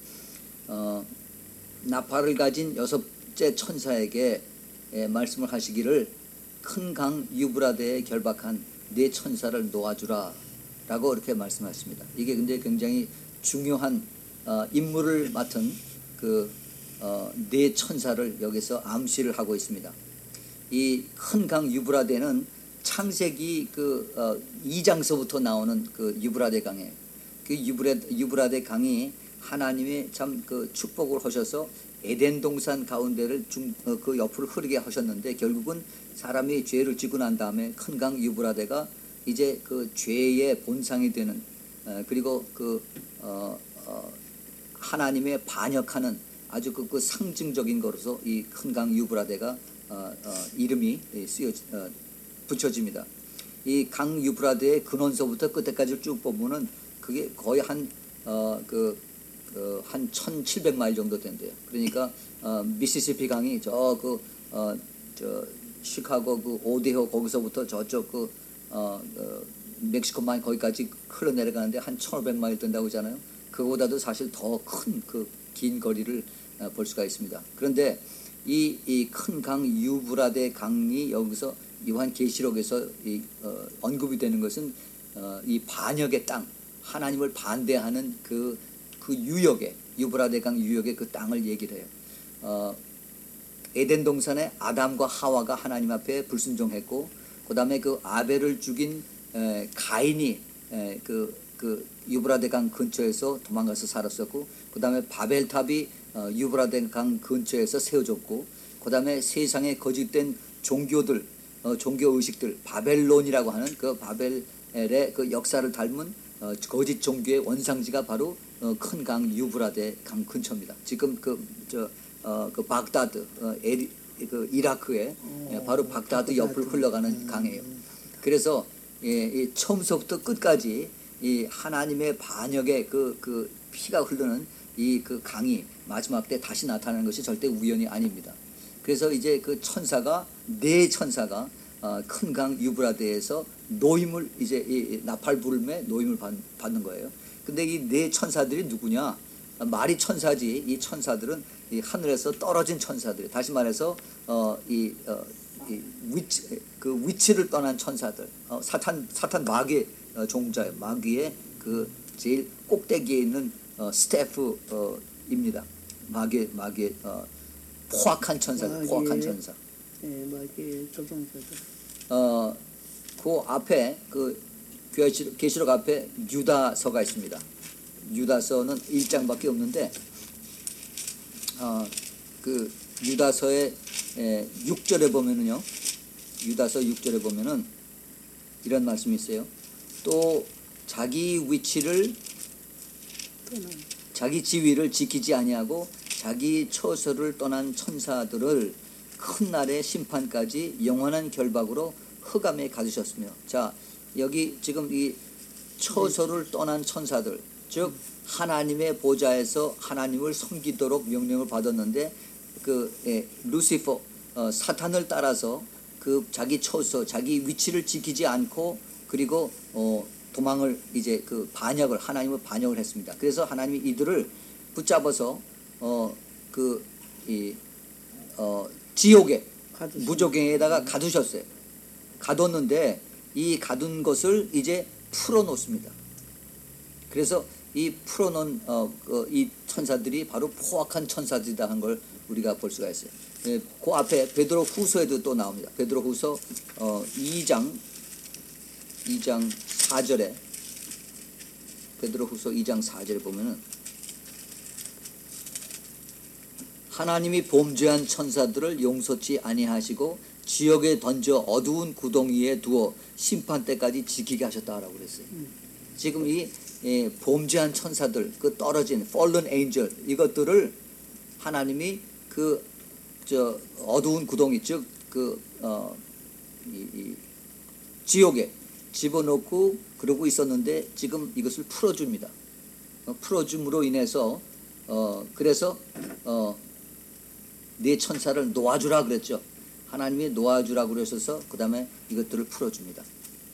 나팔을 가진 여섯째 천사에게 말씀을 하시기를 큰 강 유브라데에 결박한 네 천사를 놓아주라 라고 이렇게 말씀하십니다. 이게 근데 굉장히 중요한 임무를 맡은 그 네 천사를 여기서 암시를 하고 있습니다. 이 큰 강 유브라데는 창세기 그 2장서부터 나오는 그 유브라데 강이에요. 그 유브라데 강이 하나님이 참 그 축복을 하셔서 에덴 동산 가운데를 그 옆으로 흐르게 하셨는데 결국은 사람이 죄를 지고 난 다음에 큰 강 유브라데가 이제 그 죄의 본상이 되는 그리고 그 하나님의 반역하는 아주 그 상징적인 것으로서 이 큰 강 유브라데가 이름이 붙여집니다. 이 강 유브라데의 근원서부터 끝에까지 쭉 보면은 그게 거의 한 1700마일 정도 된대요. 그러니까 미시시피 강이 저 시카고 그 오데호 거기서부터 저쪽 멕시코만 거기까지 흘러내려가는데 한 1500마일 된다고 하잖아요. 그거보다도 사실 더 큰 그 긴 거리를 볼 수가 있습니다. 그런데 이 큰 강 유브라데 강이 여기서 요한 계시록에서 언급이 되는 것은 이 반역의 땅, 하나님을 반대하는 그 유역에 유브라데 강 유역의 그 땅을 얘기를 해요. 에덴 동산에 아담과 하와가 하나님 앞에 불순종했고, 그 다음에 그 아벨을 죽인 가인이 그 유브라데 강 근처에서 도망가서 살았었고, 그 다음에 바벨탑이 유브라데 강 근처에서 세워졌고, 그 다음에 세상에 거짓된 종교들, 종교 의식들, 바벨론이라고 하는 그 바벨의 그 역사를 닮은 거짓 종교의 원상지가 바로 큰 강 유브라데 강 근처입니다. 지금 그 baghdad, 그 이라크에 바로 baghdad 옆을 흘러가는 강이에요. 그래서 이 처음부터 끝까지 이 하나님의 반역의 그 피가 흐르는 이 그 강이 마지막 때 다시 나타나는 것이 절대 우연이 아닙니다. 그래서 이제 그 네 천사가 큰 강 유브라데에서 노임을 이제 이 나팔 부름에 노임을 받는 거예요. 근데 이 네 천사들이 누구냐? 말이 천사지. 이 천사들은 이 하늘에서 떨어진 천사들. 다시 말해서 위치를 떠난 천사들. 사탄 마귀 종자 마귀의 그 제일 꼭대기에 있는 스태프입니다. 마귀의 포악한 천사들, 포악한 천사. 예, 마귀의 조종사들. 그 앞에 그 계시록 앞에 유다서가 있습니다. 유다서는 1장밖에 없는데 그 유다서의 6절에 보면은요. 유다서 6절에 보면은 이런 말씀이 있어요. 또 자기 위치를 자기 지위를 지키지 아니하고 자기 처소를 떠난 천사들을 큰 날의 심판까지 영원한 결박으로 흑암에 가두셨으며. 자, 여기 지금 이 처소를 떠난 천사들, 즉 하나님의 보좌에서 하나님을 섬기도록 명령을 받았는데 그 루시퍼 사탄을 따라서 그 자기 처소, 자기 위치를 지키지 않고 그리고 도망을 이제 그 반역을 하나님을 반역을 했습니다. 그래서 하나님이 이들을 붙잡아서 지옥에 무조갱에다가 가두셨어요. 가뒀는데 이 가둔 것을 이제 풀어놓습니다. 그래서 이 풀어놓은 이 천사들이 바로 포악한 천사들이다 한 걸 우리가 볼 수가 있어요. 그 앞에 베드로 후서에도 또 나옵니다. 베드로 후서 2장 4절에 베드로 후서 2장 4절에 보면은 하나님이 범죄한 천사들을 용서치 아니하시고 지옥에 던져 어두운 구덩이에 두어 심판 때까지 지키게 하셨다라고 그랬어요. 지금 이 범죄한 천사들, 그 떨어진 fallen angel 이것들을 하나님이 그 어두운 구덩이, 즉 지옥에 집어넣고 그러고 있었는데 지금 이것을 풀어줍니다. 풀어줌으로 인해서 그래서 네 천사를 놓아주라 그랬죠. 하나님이 놓아주라 그러셔서 그 다음에 이것들을 풀어줍니다.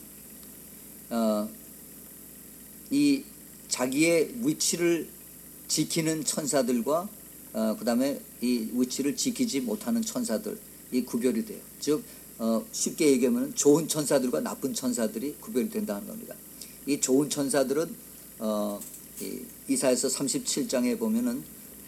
이 자기의 위치를 지키는 천사들과 그 다음에 이 위치를 지키지 못하는 천사들, 이 구별이 돼요. 즉 쉽게 얘기하면 좋은 천사들과 나쁜 천사들이 구별이 된다는 겁니다. 이 좋은 천사들은 이사야서 37장에 보면은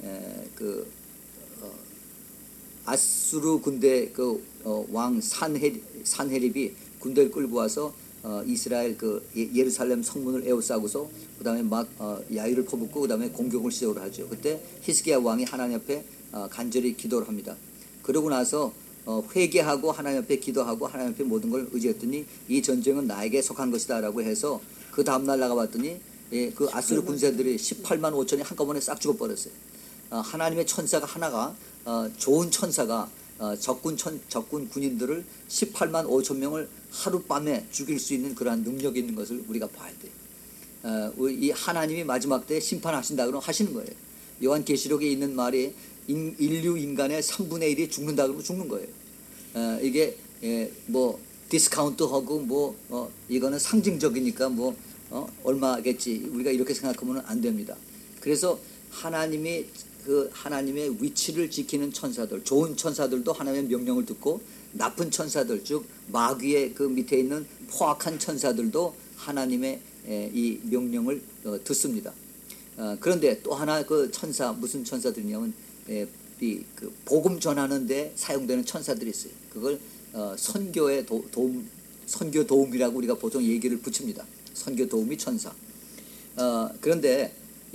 아수르 군대 왕 산헤립이 군대를 끌고 와서 이스라엘 예루살렘 성문을 에워싸고서 그 다음에 막 야유를 퍼붓고 그 다음에 공격을 시작을 하죠. 그때 히스기야 왕이 하나님 앞에 간절히 기도를 합니다. 그러고 나서 회개하고 하나님 앞에 기도하고 하나님 앞에 모든 걸 의지했더니 이 전쟁은 나에게 속한 것이다 라고 해서 그 다음날 나가봤더니 그 아수르 군사들이 18만 5천이 한꺼번에 싹 죽어버렸어요. 하나님의 천사가 하나가 좋은 천사가 적군 군인들을 18만 5천 명을 하룻밤에 죽일 수 있는 그러한 능력이 있는 것을 우리가 봐야 돼요. 이 하나님이 마지막 때 심판하신다 그러면 하시는 거예요. 요한계시록에 있는 말이 인류 인간의 3분의 1이 죽는다 그러면 죽는 거예요. 이게 뭐 디스카운트하고 뭐 이거는 상징적이니까 뭐 얼마겠지 우리가 이렇게 생각하면 안 됩니다. 그래서 하나님이 하나님의 위치를 지키는 천사들, 좋은 천사들도 하나님의 명령을 듣고 나쁜 천사들, 즉 마귀의 그 밑에 있는 포악한 천사들도 하나님의 이 명령을 듣습니다. 그런데 또 하나 그 천사, 무슨 천사들이냐면 그 복음 전하는데 사용되는 천사들이 있어요. 그걸 선교의 선교 도움이라고 우리가 보통 얘기를 붙입니다. 선교 도움이 천사. 그런데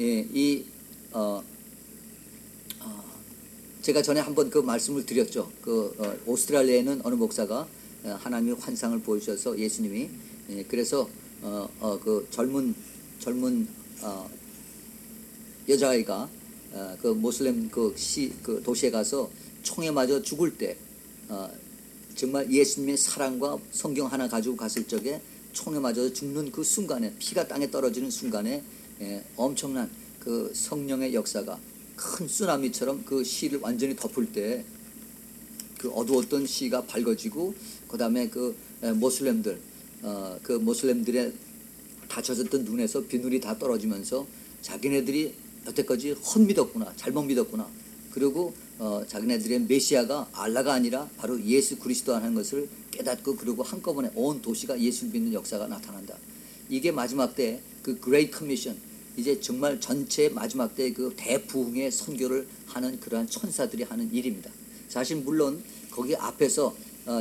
제가 전에 한번 그 말씀을 드렸죠. 오스트랄리아에 있는 어느 목사가 하나님의 환상을 보여주셔서 예수님이 그래서 그 젊은 여자아이가 그 모슬렘 그 도시에 가서 총에 맞아 죽을 때 정말 예수님의 사랑과 성경 하나 가지고 갔을 적에 총에 맞아 죽는 그 순간에 피가 땅에 떨어지는 순간에 엄청난 그 성령의 역사가 큰 쓰나미처럼 그 시를 완전히 덮을 때 그 어두웠던 시가 밝아지고 그 다음에 그 모슬렘들 그 모슬렘들의 닫혀졌던 눈에서 비늘이 다 떨어지면서 자기네들이 여태까지 헛믿었구나, 잘못 믿었구나. 그리고 자기네들의 메시아가 알라가 아니라 바로 예수 그리스도 하는 것을 깨닫고 그리고 한꺼번에 온 도시가 예수를 믿는 역사가 나타난다. 이게 마지막 때 그 Great Commission, 이제 정말 전체 마지막 때 그 대부흥의 선교를 하는 그러한 천사들이 하는 일입니다. 사실 물론 거기 앞에서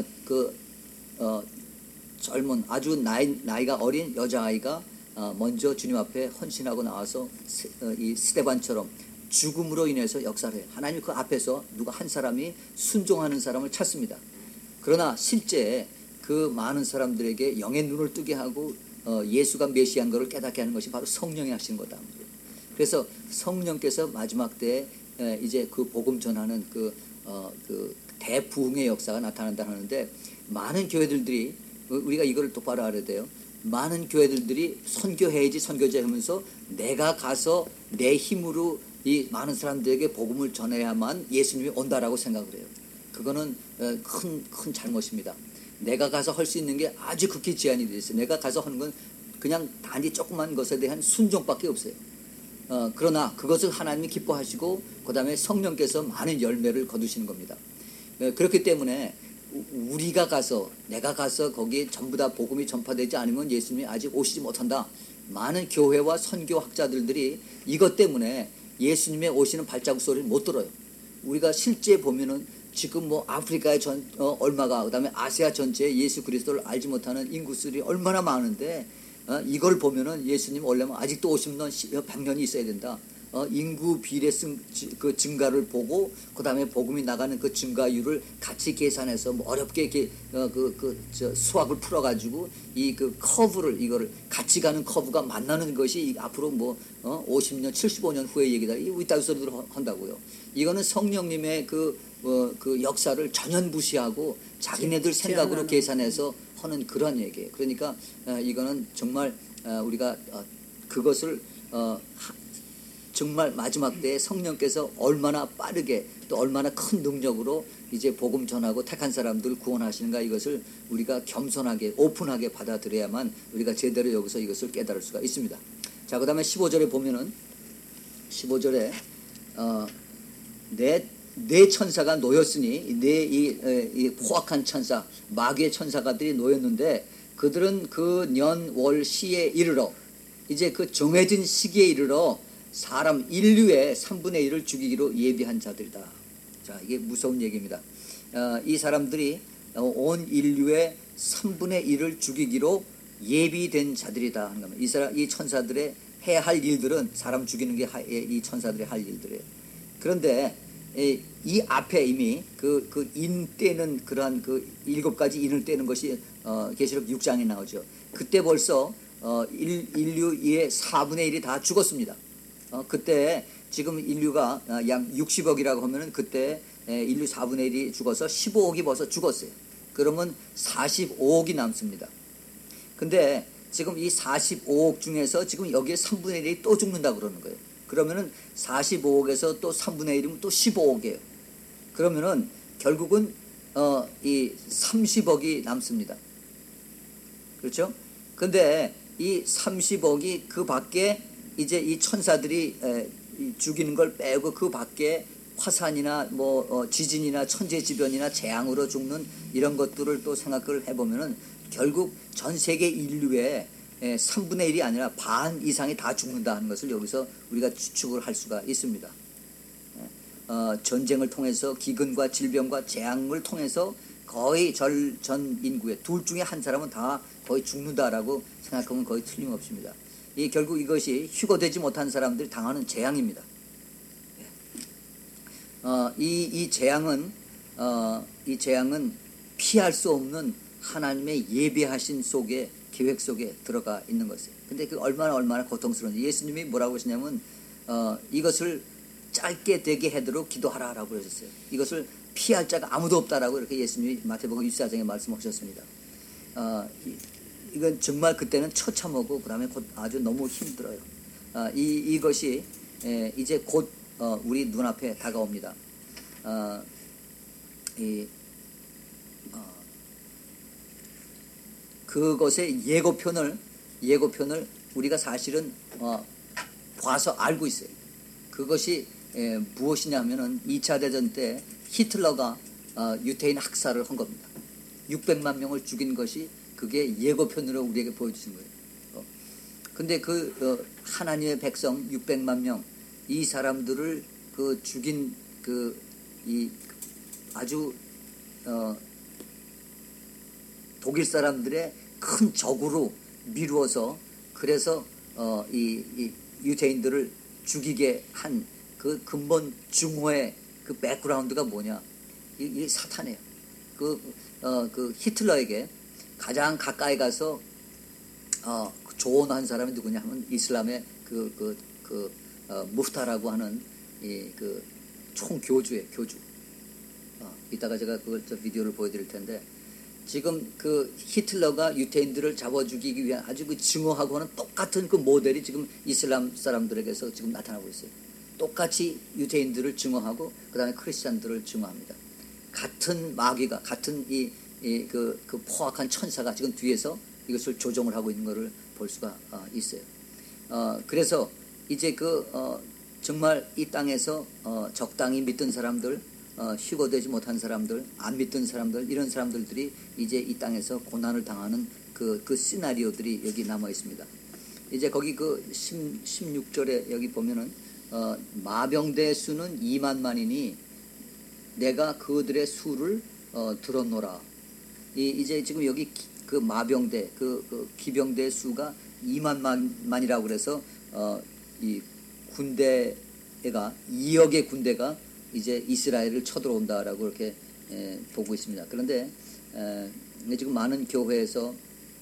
젊은 아주 나이가 어린 여자아이가 먼저 주님 앞에 헌신하고 나와서 이 스데반처럼 죽음으로 인해서 역사를 해요. 하나님 그 앞에서 누가 한 사람이 순종하는 사람을 찾습니다. 그러나 실제 그 많은 사람들에게 영의 눈을 뜨게 하고 예수가 메시아인 것을 깨닫게 하는 것이 바로 성령이 하신 거다. 그래서 성령께서 마지막 때에 이제 그 복음 전하는 그 대부흥의 역사가 나타난다 하는데, 많은 교회들이 우리가 이걸 똑바로 알아야 돼요. 많은 교회들이 선교해야지 선교제 하면서 내가 가서 내 힘으로 이 많은 사람들에게 복음을 전해야만 예수님이 온다라고 생각을 해요. 그거는 큰 잘못입니다. 내가 가서 할 수 있는 게 아주 극히 제한이 되어 있어요. 내가 가서 하는 건 그냥 단지 조그만 것에 대한 순종밖에 없어요. 그러나 그것을 하나님이 기뻐하시고 그 다음에 성령께서 많은 열매를 거두시는 겁니다. 그렇기 때문에 우리가 가서, 내가 가서 거기에 전부 다 복음이 전파되지 않으면 예수님이 아직 오시지 못한다. 많은 교회와 선교학자들이 이것 때문에 예수님의 오시는 발자국 소리를 못 들어요. 우리가 실제 보면은 지금 뭐 아프리카의 얼마가, 그 다음에 아시아 전체에 예수 그리스도를 알지 못하는 인구수들이 얼마나 많은데, 이걸 보면은 예수님 오려면 아직도 50년, 100년이 있어야 된다. 인구 비례 그 증가를 보고 그 다음에 복음이 나가는 그 증가율을 같이 계산해서 뭐 어렵게 이렇게 수학을 풀어가지고 이 그 커브를, 이거를 같이 가는 커브가 만나는 것이 앞으로 뭐 50년, 75년 후의 얘기다. 이 이따위 소리를 한다고요. 이거는 성령님의 그 역사를 전혀 무시하고 자기네들 생각으로 계산해서 하는 그런 얘기예요. 그러니까 이거는 정말 우리가 그것을 정말 마지막 때에 성령께서 얼마나 빠르게 또 얼마나 큰 능력으로 이제 복음 전하고 택한 사람들을 구원하시는가, 이것을 우리가 겸손하게 오픈하게 받아들여야만 우리가 제대로 여기서 이것을 깨달을 수가 있습니다. 자, 그 다음에 15절에 보면은 15절에 네 천사가 놓였으니 이 포악한 천사, 마귀의 천사가들이 놓였는데, 그들은 그 년 월 시에 이르러, 이제 그 정해진 시기에 이르러 사람 인류의 3분의 1을 죽이기로 예비한 자들이다. 자, 이게 무서운 얘기입니다. 이 사람들이 온 인류의 3분의 1을 죽이기로 예비된 자들이다 하는 겁니다. 이 천사들의 해야 할 일들은 사람 죽이는 게 이 천사들의 할 일들이에요. 그런데 이 앞에 이미 그 인 떼는 그러한 그 7가지 인을 떼는 것이 계시록 6장에 나오죠. 그때 벌써 인류의 4분의 1이 다 죽었습니다. 그때 지금 인류가 약 60억이라고 하면은 그때 인류 4분의 1이 죽어서 15억이 벌써 죽었어요. 그러면 45억이 남습니다. 근데 지금 이 45억 중에서 지금 여기에 3분의 1이 또 죽는다 그러는 거예요. 그러면은 45억에서 또 3분의 1이면 또 15억이에요. 그러면은 결국은 이 30억이 남습니다. 그렇죠? 근데 이 30억이 그 밖에 이제 이 천사들이 죽이는 걸 빼고 그 밖에 화산이나 뭐 지진이나 천재지변이나 재앙으로 죽는 이런 것들을 또 생각을 해보면은 결국 전 세계 인류의 3분의 1이 아니라 반 이상이 다 죽는다 하는 것을 여기서 우리가 추측을 할 수가 있습니다. 전쟁을 통해서 기근과 질병과 재앙을 통해서 거의 전 인구의 둘 중에 한 사람은 다 거의 죽는다라고 생각하면 거의 틀림없습니다. 결국 이것이 휴거되지 못한 사람들이 당하는 재앙입니다. 이 재앙은 피할 수 없는 하나님의 예비하신 속에, 계획 속에 들어가 있는 것이에요. 근데 그 얼마나 고통스러운지, 예수님이 뭐라고 하시냐면 이것을 짧게 되게 하도록 기도하라라고 그러셨어요. 이것을 피할 자가 아무도 없다라고 이렇게 예수님이 마태복음 24장에 말씀하셨습니다. 이건 정말 그때는 처참하고 그다음에 곧 아주 너무 힘들어요. 이것이 이제 곧 우리 눈앞에 다가옵니다. 그것의 예고편을 우리가 사실은 봐서 알고 있어요. 그것이 무엇이냐면은 2차 대전 때 히틀러가 유태인 학살을 한 겁니다. 600만 명을 죽인 것이 그게 예고편으로 우리에게 보여주신 거예요. 근데 하나님의 백성 600만 명 이 사람들을 죽인 이 아주 독일 사람들의 큰 적으로 미루어서 그래서 이 유대인들을 죽이게 한 그 근본 증오의 그 백그라운드가 뭐냐? 이 사탄이에요. 히틀러에게 가장 가까이 가서 조언한 사람이 누구냐 하면 이슬람의 무프타라고 하는 총교주예요, 교주. 이따가 제가 비디오를 보여드릴 텐데, 지금 히틀러가 유태인들을 잡아 죽이기 위한 아주 증오하고는 똑같은 모델이 지금 이슬람 사람들에게서 지금 나타나고 있어요. 똑같이 유태인들을 증오하고 그 다음에 크리스찬들을 증오합니다. 같은 마귀가, 같은 포악한 천사가 지금 뒤에서 이것을 조종을 하고 있는 것을 볼 수가 있어요. 그래서 이제 정말 이 땅에서 적당히 믿던 사람들, 휴거되지 못한 사람들, 안 믿던 사람들, 이런 사람들이 이제 이 땅에서 고난을 당하는 그 시나리오들이 여기 남아 있습니다. 이제 거기 16절에 여기 보면은 마병대 수는 2만만이니 내가 그들의 수를 들었노라. 이제 지금 여기 마병대, 기병대 수가 2만만이라고 그래서 이 군대가 2억의 군대가 이제 이스라엘을 쳐들어온다라고 이렇게 보고 있습니다. 그런데 지금 많은 교회에서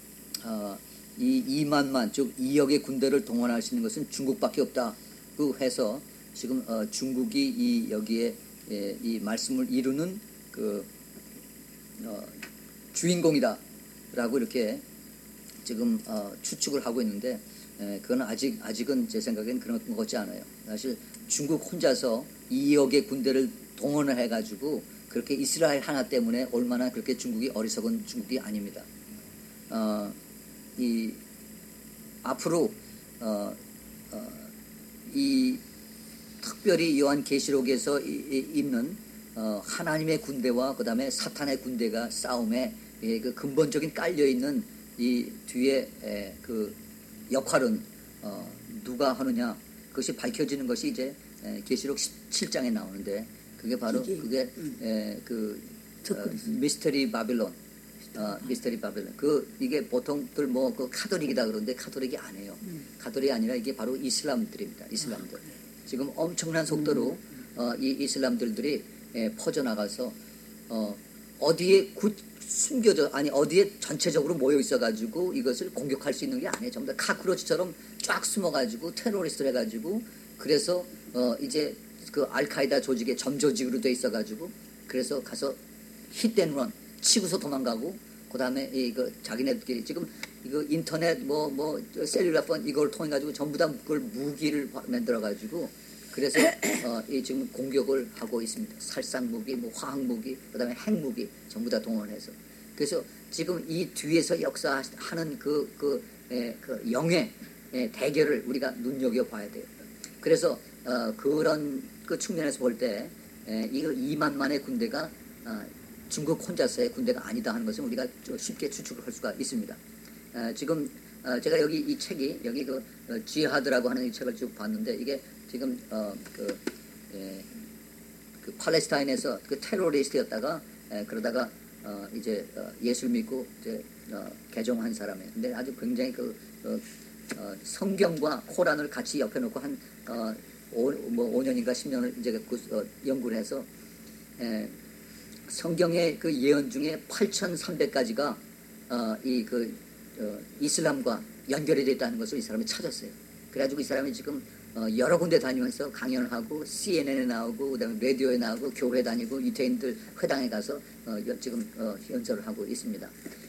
이 2만만, 즉 2억의 군대를 동원할 수 있는 것은 중국밖에 없다고 해서 지금 중국이 여기에 이 말씀을 이루는 주인공이다라고 이렇게 지금 추측을 하고 있는데, 그건 아직은 제 생각엔 그런 것 같지 않아요. 사실 중국 혼자서 2억의 군대를 동원을 해가지고 그렇게 이스라엘 하나 때문에 얼마나 그렇게 중국이 어리석은 중국이 아닙니다. 앞으로 이 특별히 요한계시록에서 있는 하나님의 군대와 그 다음에 사탄의 군대가 싸움에 그 근본적인 깔려 있는 이 뒤에 역할은 누가 하느냐, 그것이 밝혀지는 것이 이제 계시록 17장에 나오는데, 그게 바로 미스터리 바빌론. 미스터리 바빌론. 이게 보통들 카톨릭이다 그러는데 카톨릭이 아니에요. 카톨릭이 아니라 이게 바로 이슬람들입니다. 이슬람들. 지금 엄청난 속도로 이 이슬람들이 퍼져나가서 어디에 숨겨져, 어디에 전체적으로 모여 있어가지고 이것을 공격할 수 있는 게 아니에요. 전부 다 카크로치처럼 쫙 숨어가지고 테러리스트를 해가지고, 그래서 이제 알카이다 조직의 점조직으로 돼 있어가지고, 그래서 가서 히트앤런 치고서 도망가고, 그 다음에 자기네들끼리 지금 인터넷 셀룰라폰 이걸 통해 가지고 전부 다 그걸 무기를 만들어 가지고, 그래서 지금 공격을 하고 있습니다. 살상 무기, 화학 무기, 그 다음에 핵 무기 전부 다 동원해서. 그래서 지금 이 뒤에서 역사하는 영의 대결을 우리가 눈여겨 봐야 돼요. 그래서 그런 측면에서 볼 때 이거 2만만의 군대가 중국 혼자서의 군대가 아니다 하는 것은 우리가 쉽게 추측을 할 수가 있습니다. 지금 제가 여기 이 책이 여기 지하드라고 하는 이 책을 쭉 봤는데, 이게 지금 팔레스타인에서 테러리스트였다가 그러다가 이제 예술 믿고 이제 개종한 사람이에요. 근데 아주 굉장히 성경과 코란을 같이 옆에 놓고 한 5년인가 10년을 이제 연구를 해서 성경의 예언 중에 8,300가지가 이슬람과 연결이 되어 있다는 것을 이 사람이 찾았어요. 그래가지고 이 사람이 지금 여러 군데 다니면서 강연을 하고 CNN에 나오고 그다음에 라디오에 나오고 교회 다니고 유태인들 회당에 가서 지금 연설을 하고 있습니다.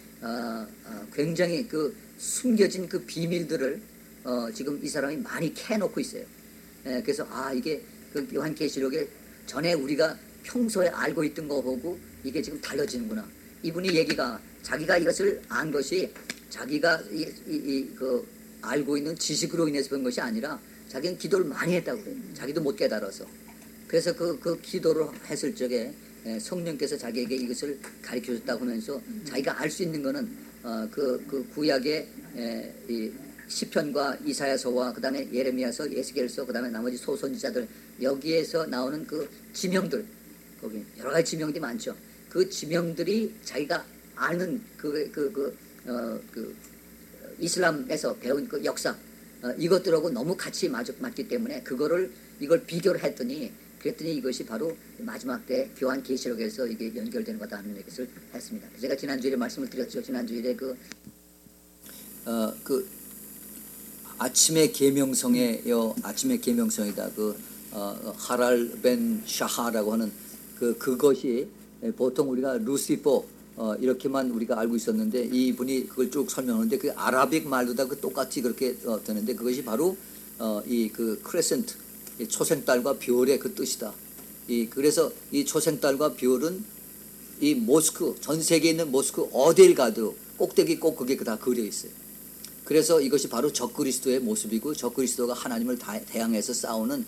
굉장히 숨겨진 비밀들을 지금 이 사람이 많이 캐놓고 있어요. 그래서 이게 요한계시록에 전에 우리가 평소에 알고 있던 거 보고 이게 지금 달라지는구나. 이분이 얘기가 자기가 이것을 안 것이 자기가 알고 있는 지식으로 인해서 본 것이 아니라 자기는 기도를 많이 했다고 그래요. 자기도 못 깨달아서. 그래서 그 기도를 했을 적에 성령께서 자기에게 이것을 가르쳐줬다고 하면서 자기가 알 수 있는 거는 구약의 시편과 이사야서와 그다음에 예레미야서, 에스겔서, 그다음에 나머지 소선지자들 여기에서 나오는 그 지명들, 거기 여러 가지 지명들이 많죠. 그 지명들이 자기가 아는 이슬람에서 배운 그 역사 이것들하고 너무 같이 맞기 때문에 이걸 비교를 했더니 이것이 바로 마지막 때 교환 계시록에서 이게 연결되는 거다 하는 것을 했습니다. 제가 지난주에 말씀을 드렸죠. 지난주에 아침의 계명성에요. 아침의 계명성이다. 하랄 벤 샤하라고 하는 그것이 보통 우리가 루시퍼 이렇게만 우리가 알고 있었는데 이분이 그걸 쭉 설명하는데 그 아라빅 말도 다 똑같이 그렇게 되는데 그것이 바로 크레센트 초생달과 별의 그 뜻이다. 그래서 이 초생달과 별은 이 모스크 전 세계에 있는 모스크 어딜 가도 꼭대기 꼭 그게 다 그려 있어요. 그래서 이것이 바로 적그리스도의 모습이고 적그리스도가 하나님을 대항해서 싸우는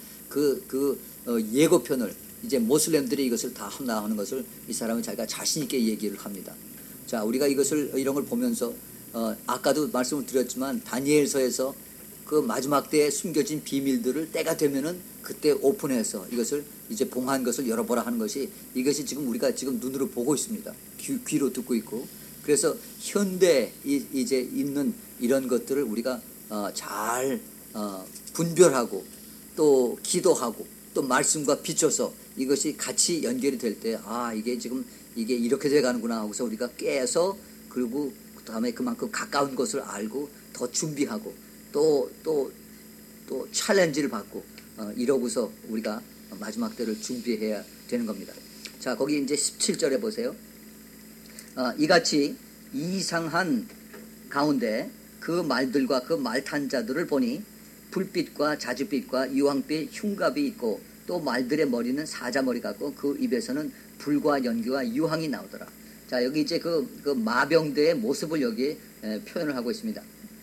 예고편을 이제 모슬렘들이 이것을 다 함나하는 것을 이 사람은 자기가 자신 있게 얘기를 합니다. 자, 우리가 이런 걸 보면서 아까도 말씀을 드렸지만 다니엘서에서 그 마지막 때에 숨겨진 비밀들을 때가 되면은 그때 오픈해서 이것을 이제 봉한 것을 열어보라 하는 것이 이것이 지금 우리가 지금 눈으로 보고 있습니다. 귀로 듣고 있고 그래서 현대에 이제 있는 이런 것들을 우리가 잘 분별하고 또 기도하고 또 말씀과 비춰서 이것이 같이 연결이 될 때 이게 지금 이게 이렇게 돼가는구나 하고서 우리가 깨서 그리고 그 다음에 그만큼 가까운 것을 알고 더 준비하고 또 챌린지를 받고 이러고서 우리가 마지막 때를 준비해야 되는 겁니다. 자, 거기 이제 17절에 보세요. 이같이 이상한 가운데 그 말들과 그 말탄 자들을 보니 불빛과 자줏빛과 유황빛 흉갑이 있고 또 말들의 머리는 사자머리 같고 그 입에서는 불과 연기와 유황이 나오더라. 자, 여기 이제 그 마병대의 모습을 여기 표현을 하고 있습니다.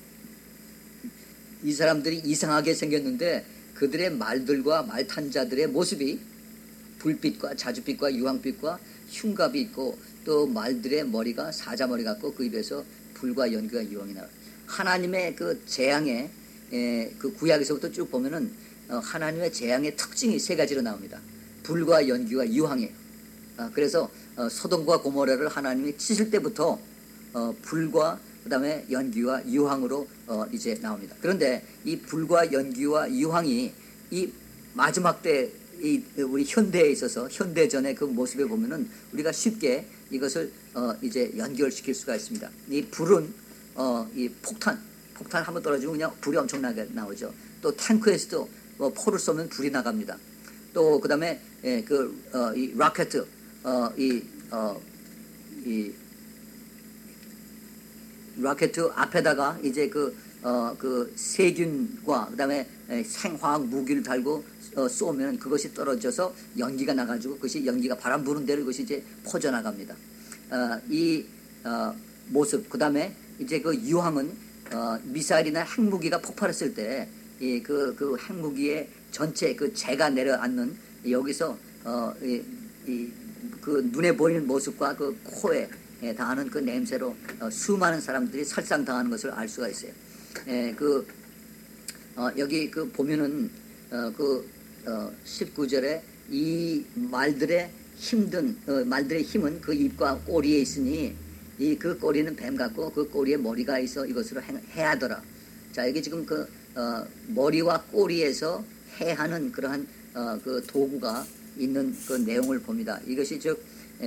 이 사람들이 이상하게 생겼는데 그들의 말들과 말탄자들의 모습이 불빛과 자줏빛과 유황빛과 흉갑이 있고 또 말들의 머리가 사자머리 같고 그 입에서 불과 연기와 유황이 나와요. 하나님의 그 재앙의 그 구약에서부터 쭉 보면은 하나님의 재앙의 특징이 세 가지로 나옵니다. 불과 연기와 유황이에요. 그래서 소돔과 고모라를 하나님이 치실 때부터 불과 그다음에 연기와 유황으로 이제 나옵니다. 그런데 이 불과 연기와 유황이 이 마지막 때 우리 현대에 있어서 현대전의 그 모습에 보면은 우리가 쉽게 이것을 이제 연결시킬 수가 있습니다. 이 불은 이 폭탄 한번 떨어지면 그냥 불이 엄청나게 나오죠. 또 탱크에서도 포를 쏘면 불이 나갑니다. 또 그다음에 이 로켓 이 로켓 앞에다가 이제 그 세균과 그다음에 생화학 무기를 달고 쏘면 그것이 떨어져서 연기가 나가지고 그것이 연기가 바람 부는 대로 그것이 이제 퍼져나갑니다. 이 모습 그다음에 이제 그 유황은 미사일이나 핵무기가 폭발했을 때 그 핵무기의 전체 그 재가 내려앉는 여기서 그 눈에 보이는 모습과 그 코에 당하는 그 냄새로 수많은 사람들이 살상당하는 것을 알 수가 있어요. 여기 보면은 19절에 이 말들의 힘은 그 입과 꼬리에 있으니 그 꼬리는 뱀 같고 그 꼬리에 머리가 있어 이것으로 해하더라. 자, 여기 지금 머리와 꼬리에서 해하는 그러한 그 도구가 있는 그 내용을 봅니다. 이것이 즉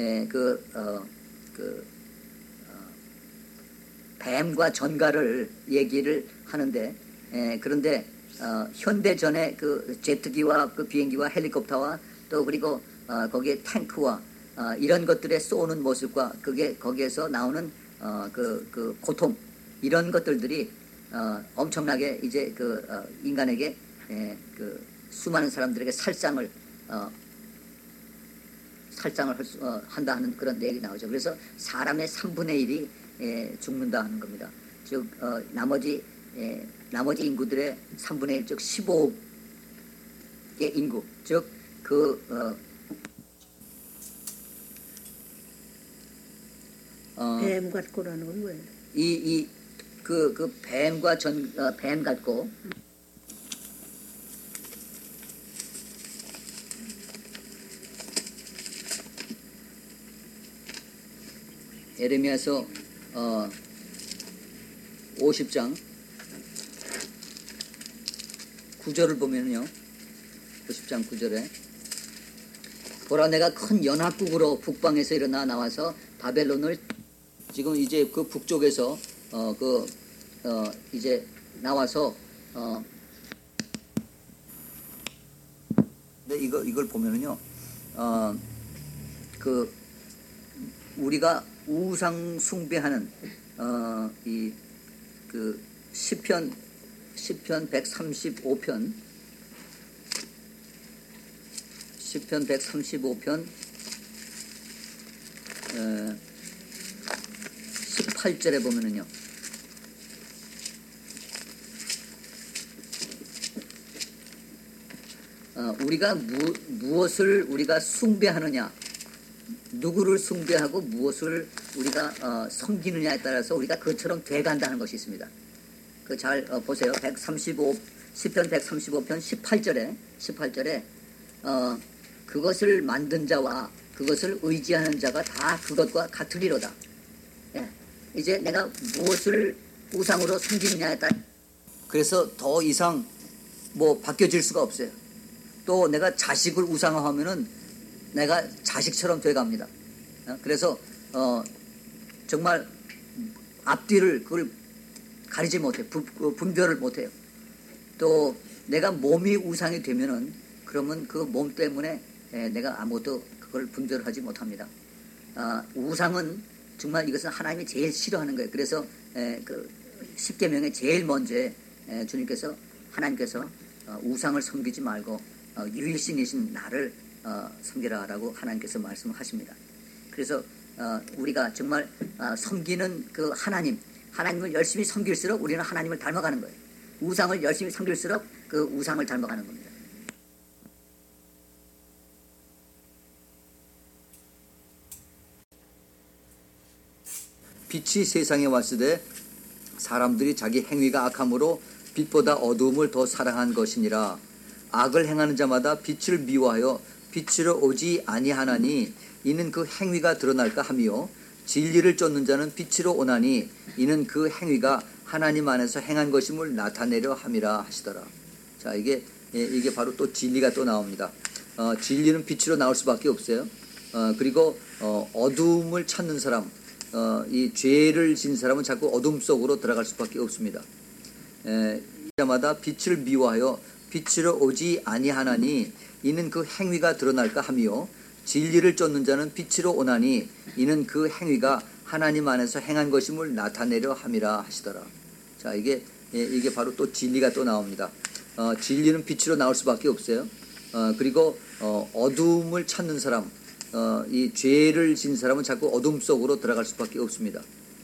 뱀과 전갈을 얘기를 하는데 그런데 현대전에 그 제트기와 그 비행기와 헬리콥터와 또 그리고 거기에 탱크와 이런 것들에 쏘는 모습과 그게 거기에서 나오는 그 고통 이런 것들이 엄청나게 이제 인간에게 수많은 사람들에게 살상을 한다 하는 그런 내용이 나오죠. 그래서 사람의 3분의 1이 죽는다 하는 겁니다. 즉 나머지 인구들의 3분의 1, 즉 15억의 인구, 즉 뱀 같고라는 건 뭐예요? 이 그 뱀과 뱀 같고 에레미야서 50장 9절을 보면요. 50장 9절에 보라 내가 큰 연합국으로 북방에서 일어나 나와서 바벨론을 지금 이제 그 북쪽에서 이제 나와서 근데 이걸 보면은요. 그 우리가 우상 숭배하는 이 그 시편 135편 18절에 보면은요. 우리가 무엇을 우리가 숭배하느냐, 누구를 숭배하고 무엇을 우리가 섬기느냐에 따라서 우리가 그처럼 돼간다는 것이 있습니다. 그 잘 보세요. 시편 135편 18절에 그것을 만든 자와 그것을 의지하는 자가 다 그것과 같으리로다. 예. 이제 내가 무엇을 우상으로 섬기느냐에 따라 그래서 더 이상 뭐 바뀌어질 수가 없어요. 또 내가 자식을 우상화하면은 내가 자식처럼 돼갑니다. 그래서 정말 앞뒤를 그걸 가리지 못해요. 분별을 못해요. 또 내가 몸이 우상이 되면은 그러면 그 몸 때문에 내가 아무것도 그걸 분별하지 못합니다. 우상은 정말 이것은 하나님이 제일 싫어하는 거예요. 그래서 그 십계명에 제일 먼저 주님께서 하나님께서 우상을 섬기지 말고 유일신이신 나를 섬기라라고 하나님께서 말씀하십니다. 그래서 우리가 정말 섬기는 그 하나님을 열심히 섬길수록 우리는 하나님을 닮아가는 거예요. 우상을 열심히 섬길수록 그 우상을 닮아가는 겁니다. 빛이 세상에 왔을 때 사람들이 자기 행위가 악함으로 빛보다 어두움을 더 사랑한 것이니라. 악을 행하는 자마다 빛을 미워하여 빛으로 오지 아니하나니 이는 그 행위가 드러날까 하며 진리를 쫓는 자는 빛으로 오나니 이는 그 행위가 하나님 안에서 행한 것임을 나타내려 함이라 하시더라. 자, 이게 바로 또 진리가 또 나옵니다. 진리는 빛으로 나올 수밖에 없어요. 그리고 어두움을 찾는 사람, 이 죄를 진 사람은 자꾸 어둠 속으로 들어갈 수밖에 없습니다. 자마다 빛을 미워하여 빛으로 오지 아니하나니 이는 그 행위가 드러날까 하며 진리를 쫓는 자는 빛으로 오나니 이는 그 행위가 하나님 안에서 행한 것임을 나타내려 함이라 하시더라. 자, 이게 바로 또 진리가 또 나옵니다. 진리는 빛으로 나올 수밖에 없어요. 그리고 어두움을 찾는 사람, 이 죄를 진 사람은 자꾸 어둠 속으로 들어갈 수밖에 없습니다.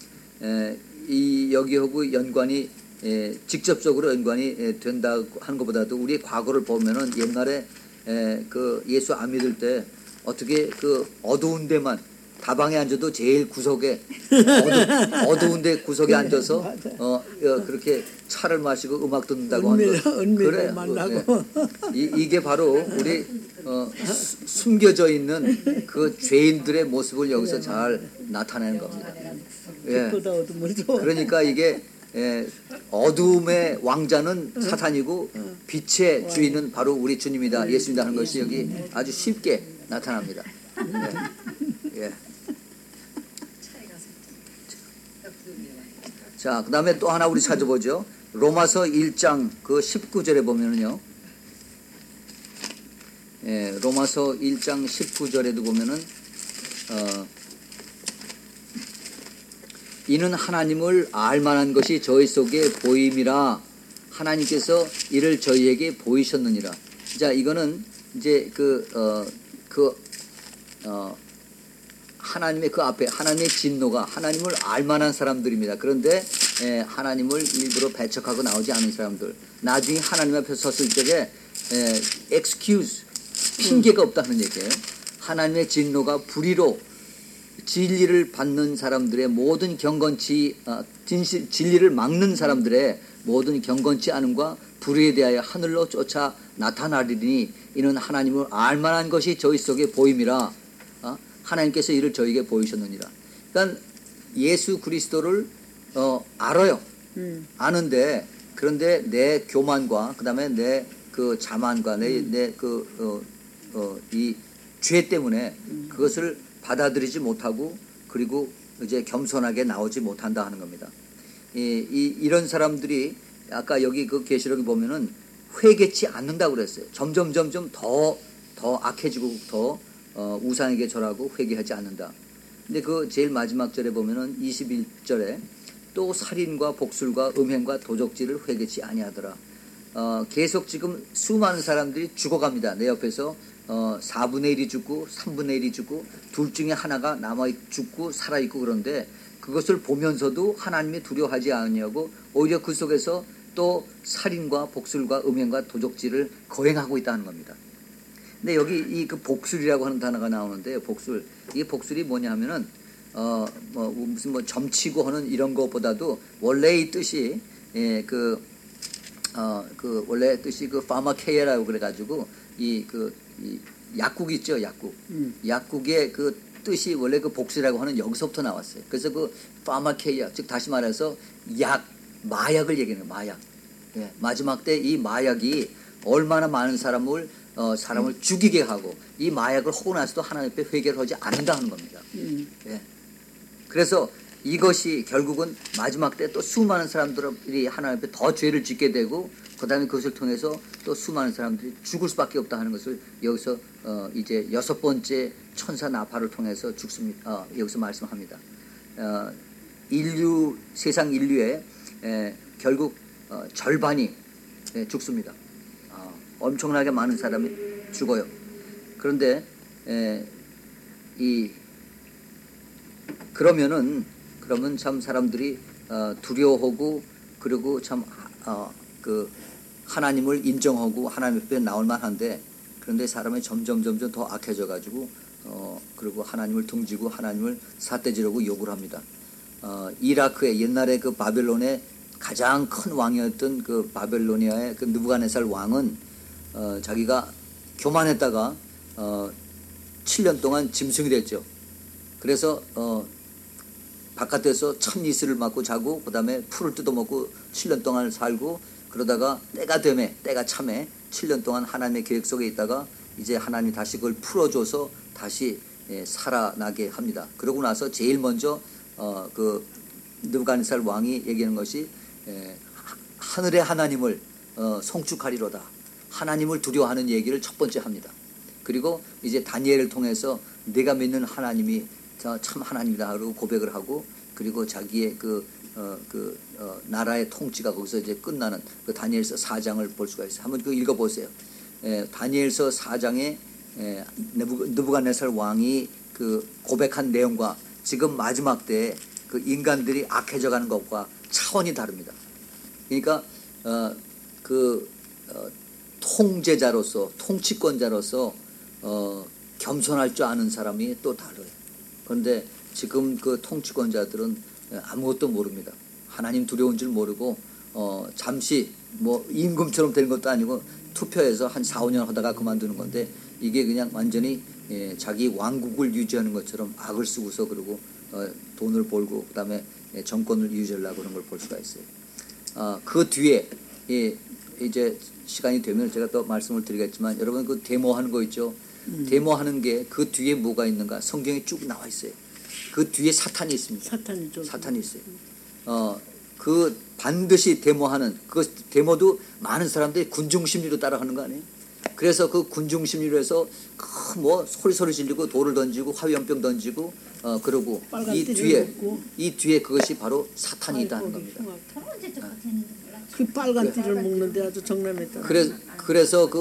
이 여기하고 연관이 직접적으로 연관이 된다고 하는 것보다도 우리의 과거를 보면은 옛날에 그 예수 안 믿을 때 어떻게 그 어두운 데만 다방에 앉아도 제일 구석에 어두운 데 구석에 앉아서 그렇게 차를 마시고 음악 듣는다고 하는 거. 그래. 만나고. 이게 바로 우리 숨겨져 있는 그 죄인들의 모습을 여기서 잘 나타내는 겁니다. 예. 빛보다 어둠을 좋아. 그러니까 이게 어두움의 왕자는 사탄이고 빛의 주인은 바로 우리 주님이다, 예수님이다 하는 것이 여기 아주 쉽게 나타납니다. 예. 자, 그 다음에 또 하나 우리 찾아보죠. 로마서 1장 그 19절에 보면은요. 로마서 1장 19절에도 보면은 이는 하나님을 알만한 것이 저희 속에 보임이라 하나님께서 이를 저희에게 보이셨느니라. 자, 이거는 이제 하나님의 그 앞에 하나님의 진노가 하나님을 알만한 사람들입니다. 그런데 하나님을 일부러 배척하고 나오지 않은 사람들, 나중에 하나님 앞에 섰을 적에 excuse, 핑계가 없다는 얘기예요. 하나님의 진노가 불의로 진리를 받는 사람들의 모든 진리를 막는 사람들의 모든 경건치 않음과 불의에 대하여 하늘로 쫓아 나타나리니 이는 하나님을 알만한 것이 저희 속에 보임이라. 하나님께서 이를 저에게 보이셨느니라. 그러니까 예수 그리스도를 알아요. 아는데 그런데 내 교만과 그다음에 내 그 자만과 내 그 이 죄 때문에 그것을 받아들이지 못하고 그리고 이제 겸손하게 나오지 못한다 하는 겁니다. 이런 사람들이 아까 여기 그 계시록에 보면은 회개치 않는다고 그랬어요. 점점 더 악해지고 더 우상에게 절하고 회개하지 않는다. 근데 그 제일 마지막 절에 보면은 21절에 또 살인과 복술과 음행과 도적질을 회개치 아니하더라. 계속 지금 수많은 사람들이 죽어갑니다. 내 옆에서 4분의 1이 죽고 3분의 1이 죽고 둘 중에 하나가 남아 죽고 살아있고 그런데 그것을 보면서도 하나님이 두려워하지 않으냐고 오히려 그 속에서 또 살인과 복술과 음행과 도적질을 거행하고 있다는 겁니다. 근데 여기 이 그 복술이라고 하는 단어가 나오는데 복술, 이 복술이 뭐냐 하면은 무슨 점치고 하는 이런 것보다도 원래의 뜻이 원래 뜻이 그 파마케이라고 그래가지고 이 약국 있죠, 약국. 약국의 그 뜻이 원래 그 복술이라고 하는 여기서부터 나왔어요. 그래서 그 파마케이아, 즉 다시 말해서 마약을 얘기하는 거예요. 마약. 예, 마지막 때 이 마약이 얼마나 많은 사람을 죽이게 하고 이 마약을 하고 나서도 하나님 앞에 회개를 하지 않는다 하는 겁니다. 예. 그래서 이것이 결국은 마지막 때 또 수많은 사람들이 하나님 앞에 더 죄를 짓게 되고 그 다음에 그것을 통해서 또 수많은 사람들이 죽을 수밖에 없다 하는 것을 여기서 이제 6번째 천사 나팔을 통해서 죽습니다. 여기서 말씀합니다. 세상 인류의 결국 절반이 죽습니다. 엄청나게 많은 사람이 죽어요. 그런데 그러면 참 사람들이 두려워하고 그리고 참 하나님을 인정하고 하나님 앞에 나올 만한데 그런데 사람이 점점 더 악해져 가지고 그리고 하나님을 등지고 하나님을 삿대지르고 욕을 합니다. 이라크의 옛날에 그 바벨론의 가장 큰 왕이었던 그 바벨로니아의 그 느부갓네살 왕은 자기가 교만했다가 7년 동안 짐승이 됐죠. 그래서 바깥에서 천 이슬을 맞고 자고 그 다음에 풀을 뜯어먹고 7년 동안 살고 그러다가 때가 참에 7년 동안 하나님의 계획 속에 있다가 이제 하나님이 다시 그걸 풀어줘서 다시 살아나게 합니다. 그러고 나서 제일 먼저 그 느부갓네살 왕이 얘기하는 것이 하늘의 하나님을 송축하리로다. 하나님을 두려워하는 얘기를 첫 번째 합니다. 그리고 이제 다니엘을 통해서 내가 믿는 하나님이 참 하나님이다 하고 고백을 하고 그리고 자기의 나라의 통치가 거기서 이제 끝나는 그 다니엘서 4장을 볼 수가 있어요. 한번 읽어보세요. 다니엘서 4장에 느부갓네살 왕이 그 고백한 내용과 지금 마지막 때에 그 인간들이 악해져가는 것과 차원이 다릅니다. 그러니까 통제자로서 통치권자로서 겸손할 줄 아는 사람이 또 다르요. 그런데 지금 그 통치권자들은 아무것도 모릅니다. 하나님 두려운 줄 모르고 잠시 임금처럼 되는 것도 아니고 투표해서 한 4, 5년 하다가 그만두는 건데 이게 그냥 완전히 자기 왕국을 유지하는 것처럼 악을 쓰고서 그러고 돈을 벌고 그다음에 정권을 유지하려고 그런 걸 볼 수가 있어요. 그 뒤에 이제 시간이 되면 제가 또 말씀을 드리겠지만 여러분 그 데모하는 거 있죠. 데모하는 게 그 뒤에 뭐가 있는가 성경에 쭉 나와 있어요. 그 뒤에 사탄이 있습니다. 사탄이 있어요. 그 반드시 데모하는 그 데모도 많은 사람들이 군중심리로 따라가는 거 아니에요? 그래서 그 군중심리로 해서 소리 지르고 돌을 던지고 화염병 던지고 그러고 이 뒤에 그것이 바로 사탄이 있다는 겁니다. 그 빨간 띠를 먹는데 아주 정남했다. 그래서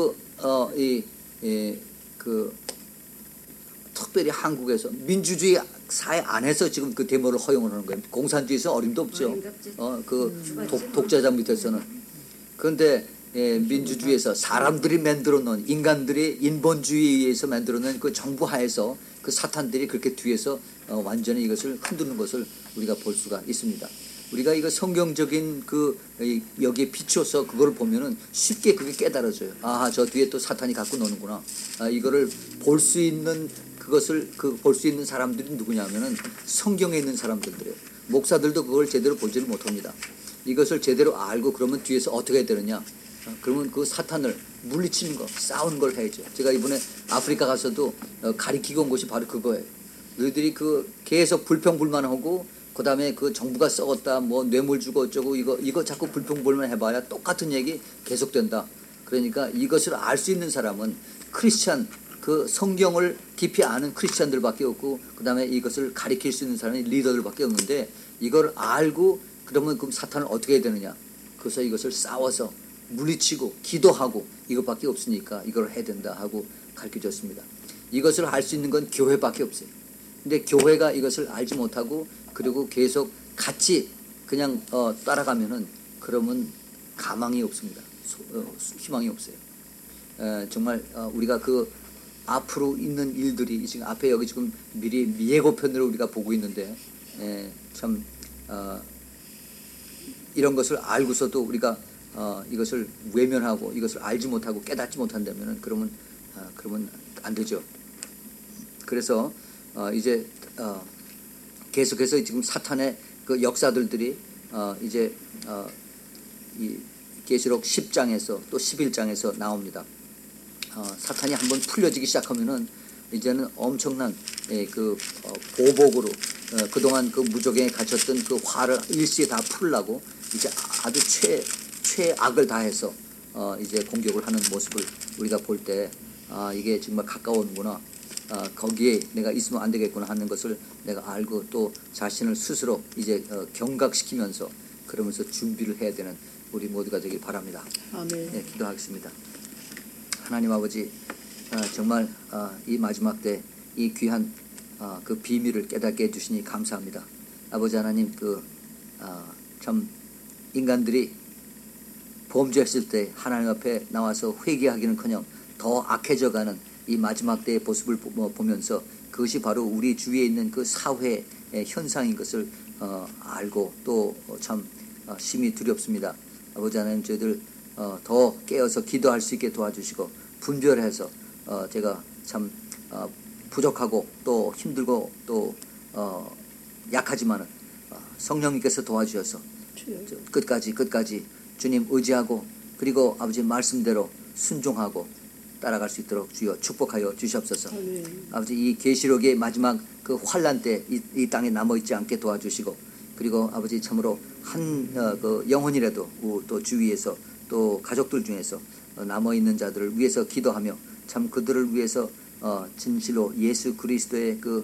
특별히 한국에서 민주주의 사회 안에서 지금 그 데모를 허용을 하는 거예요. 공산주의에서 어림도 없죠. 독재자 밑에서는. 그런데 민주주의에서 사람들이 만들어 놓은 인간들이 인본주의에 의해서 만들어 놓은 그 정부 하에서 그 사탄들이 그렇게 뒤에서 완전히 이것을 흔드는 것을 우리가 볼 수가 있습니다. 우리가 이거 성경적인 여기에 비춰서 그걸 보면은 쉽게 그게 깨달아져요. 아, 저 뒤에 또 사탄이 갖고 노는구나. 이거를 볼 수 있는 그것을 볼 수 있는 사람들이 누구냐면은 성경에 있는 사람들이에요. 목사들도 그걸 제대로 보지를 못합니다. 이것을 제대로 알고 그러면 뒤에서 어떻게 해야 되느냐? 그러면 그 사탄을 물리치는 거, 싸우는 걸 해야죠. 제가 이번에 아프리카 가서도 가리키고 온 것이 바로 그거예요. 너희들이 계속 불평불만하고 그 다음에 그 정부가 썩었다, 뭐 뇌물 주고 어쩌고 이거 자꾸 불평불만 해봐야 똑같은 얘기 계속된다. 그러니까 이것을 알 수 있는 사람은 크리스찬, 그 성경을 깊이 아는 크리스찬들밖에 없고 그 다음에 이것을 가리킬 수 있는 사람이 리더들밖에 없는데 이걸 알고 그러면 그럼 사탄을 어떻게 해야 되느냐? 그래서 이것을 싸워서 물리치고 기도하고 이것밖에 없으니까 이걸 해야 된다 하고 가르쳐줬습니다. 이것을 알 수 있는 건 교회밖에 없어요. 근데 교회가 이것을 알지 못하고 그리고 계속 같이 그냥 따라가면은 그러면 가망이 없습니다. 희망이 없어요. 정말 우리가 그 앞으로 있는 일들이 지금 앞에 여기 지금 미리 예고편으로 우리가 보고 있는데 참 이런 것을 알고서도 우리가 이것을 외면하고 이것을 알지 못하고 깨닫지 못한다면은 그러면 안 되죠. 그래서 이제 계속해서 지금 사탄의 그 역사들이 이제 이 계시록 10장에서 또 11장에서 나옵니다. 사탄이 한번 풀려지기 시작하면은 이제는 엄청난 그 보복으로 그동안 그 무적에 갇혔던 그 화를 일시에 다 풀려고 이제 아주 최악을 다해서 이제 공격을 하는 모습을 우리가 볼 때 이게 정말 가까워오는구나. 거기에 내가 있으면 안 되겠구나 하는 것을 내가 알고 또 자신을 스스로 이제 경각시키면서 그러면서 준비를 해야 되는 우리 모두가 되길 바랍니다. 아멘. 네, 기도하겠습니다. 하나님 아버지, 정말 이 마지막 때 이 귀한 그 비밀을 깨닫게 해주시니 감사합니다. 아버지 하나님, 참 인간들이 범죄했을 때 하나님 앞에 나와서 회개하기는커녕 더 악해져가는 이 마지막 때의 모습을 보면서 그것이 바로 우리 주위에 있는 그 사회의 현상인 것을 알고 또 참 심히 두렵습니다. 아버지 하나님, 저희들 더 깨어서 기도할 수 있게 도와주시고 분별해서 제가 참 부족하고 또 힘들고 또 약하지만은 성령님께서 도와주셔서 끝까지 주님 의지하고 그리고 아버지 말씀대로 순종하고 따라갈 수 있도록 주여 축복하여 주시옵소서. 아버지, 이 계시록의 마지막 그 환란 때 이 땅에 남아 있지 않게 도와주시고 그리고 아버지 참으로 그 영혼이라도 또 주위에서 또 가족들 중에서 남아 있는 자들을 위해서 기도하며 참 그들을 위해서 진실로 예수 그리스도의 그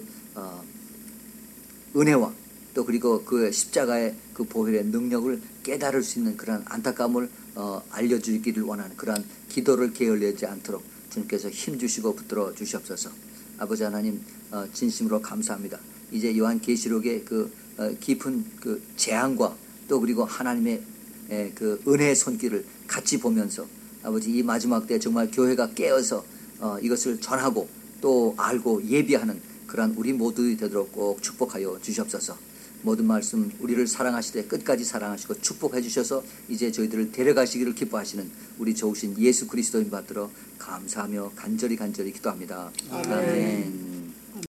은혜와 또 그리고 그 십자가의 그 보혈의 능력을 깨달을 수 있는 그러한 안타까움을 알려주기를 원하는 그러한 기도를 게을리하지 않도록 주님께서 힘주시고 붙들어 주시옵소서. 아버지 하나님, 진심으로 감사합니다. 이제 요한계시록의 그 깊은 그 재앙과 또 그리고 하나님의 그 은혜의 손길을 같이 보면서 아버지 이 마지막 때 정말 교회가 깨어서 이것을 전하고 또 알고 예비하는 그러한 우리 모두 되도록 꼭 축복하여 주시옵소서. 모든 말씀 우리를 사랑하시되 끝까지 사랑하시고 축복해 주셔서 이제 저희들을 데려가시기를 기뻐하시는 우리 좋으신 예수 그리스도인 받들어 감사하며 간절히 기도합니다. 아멘.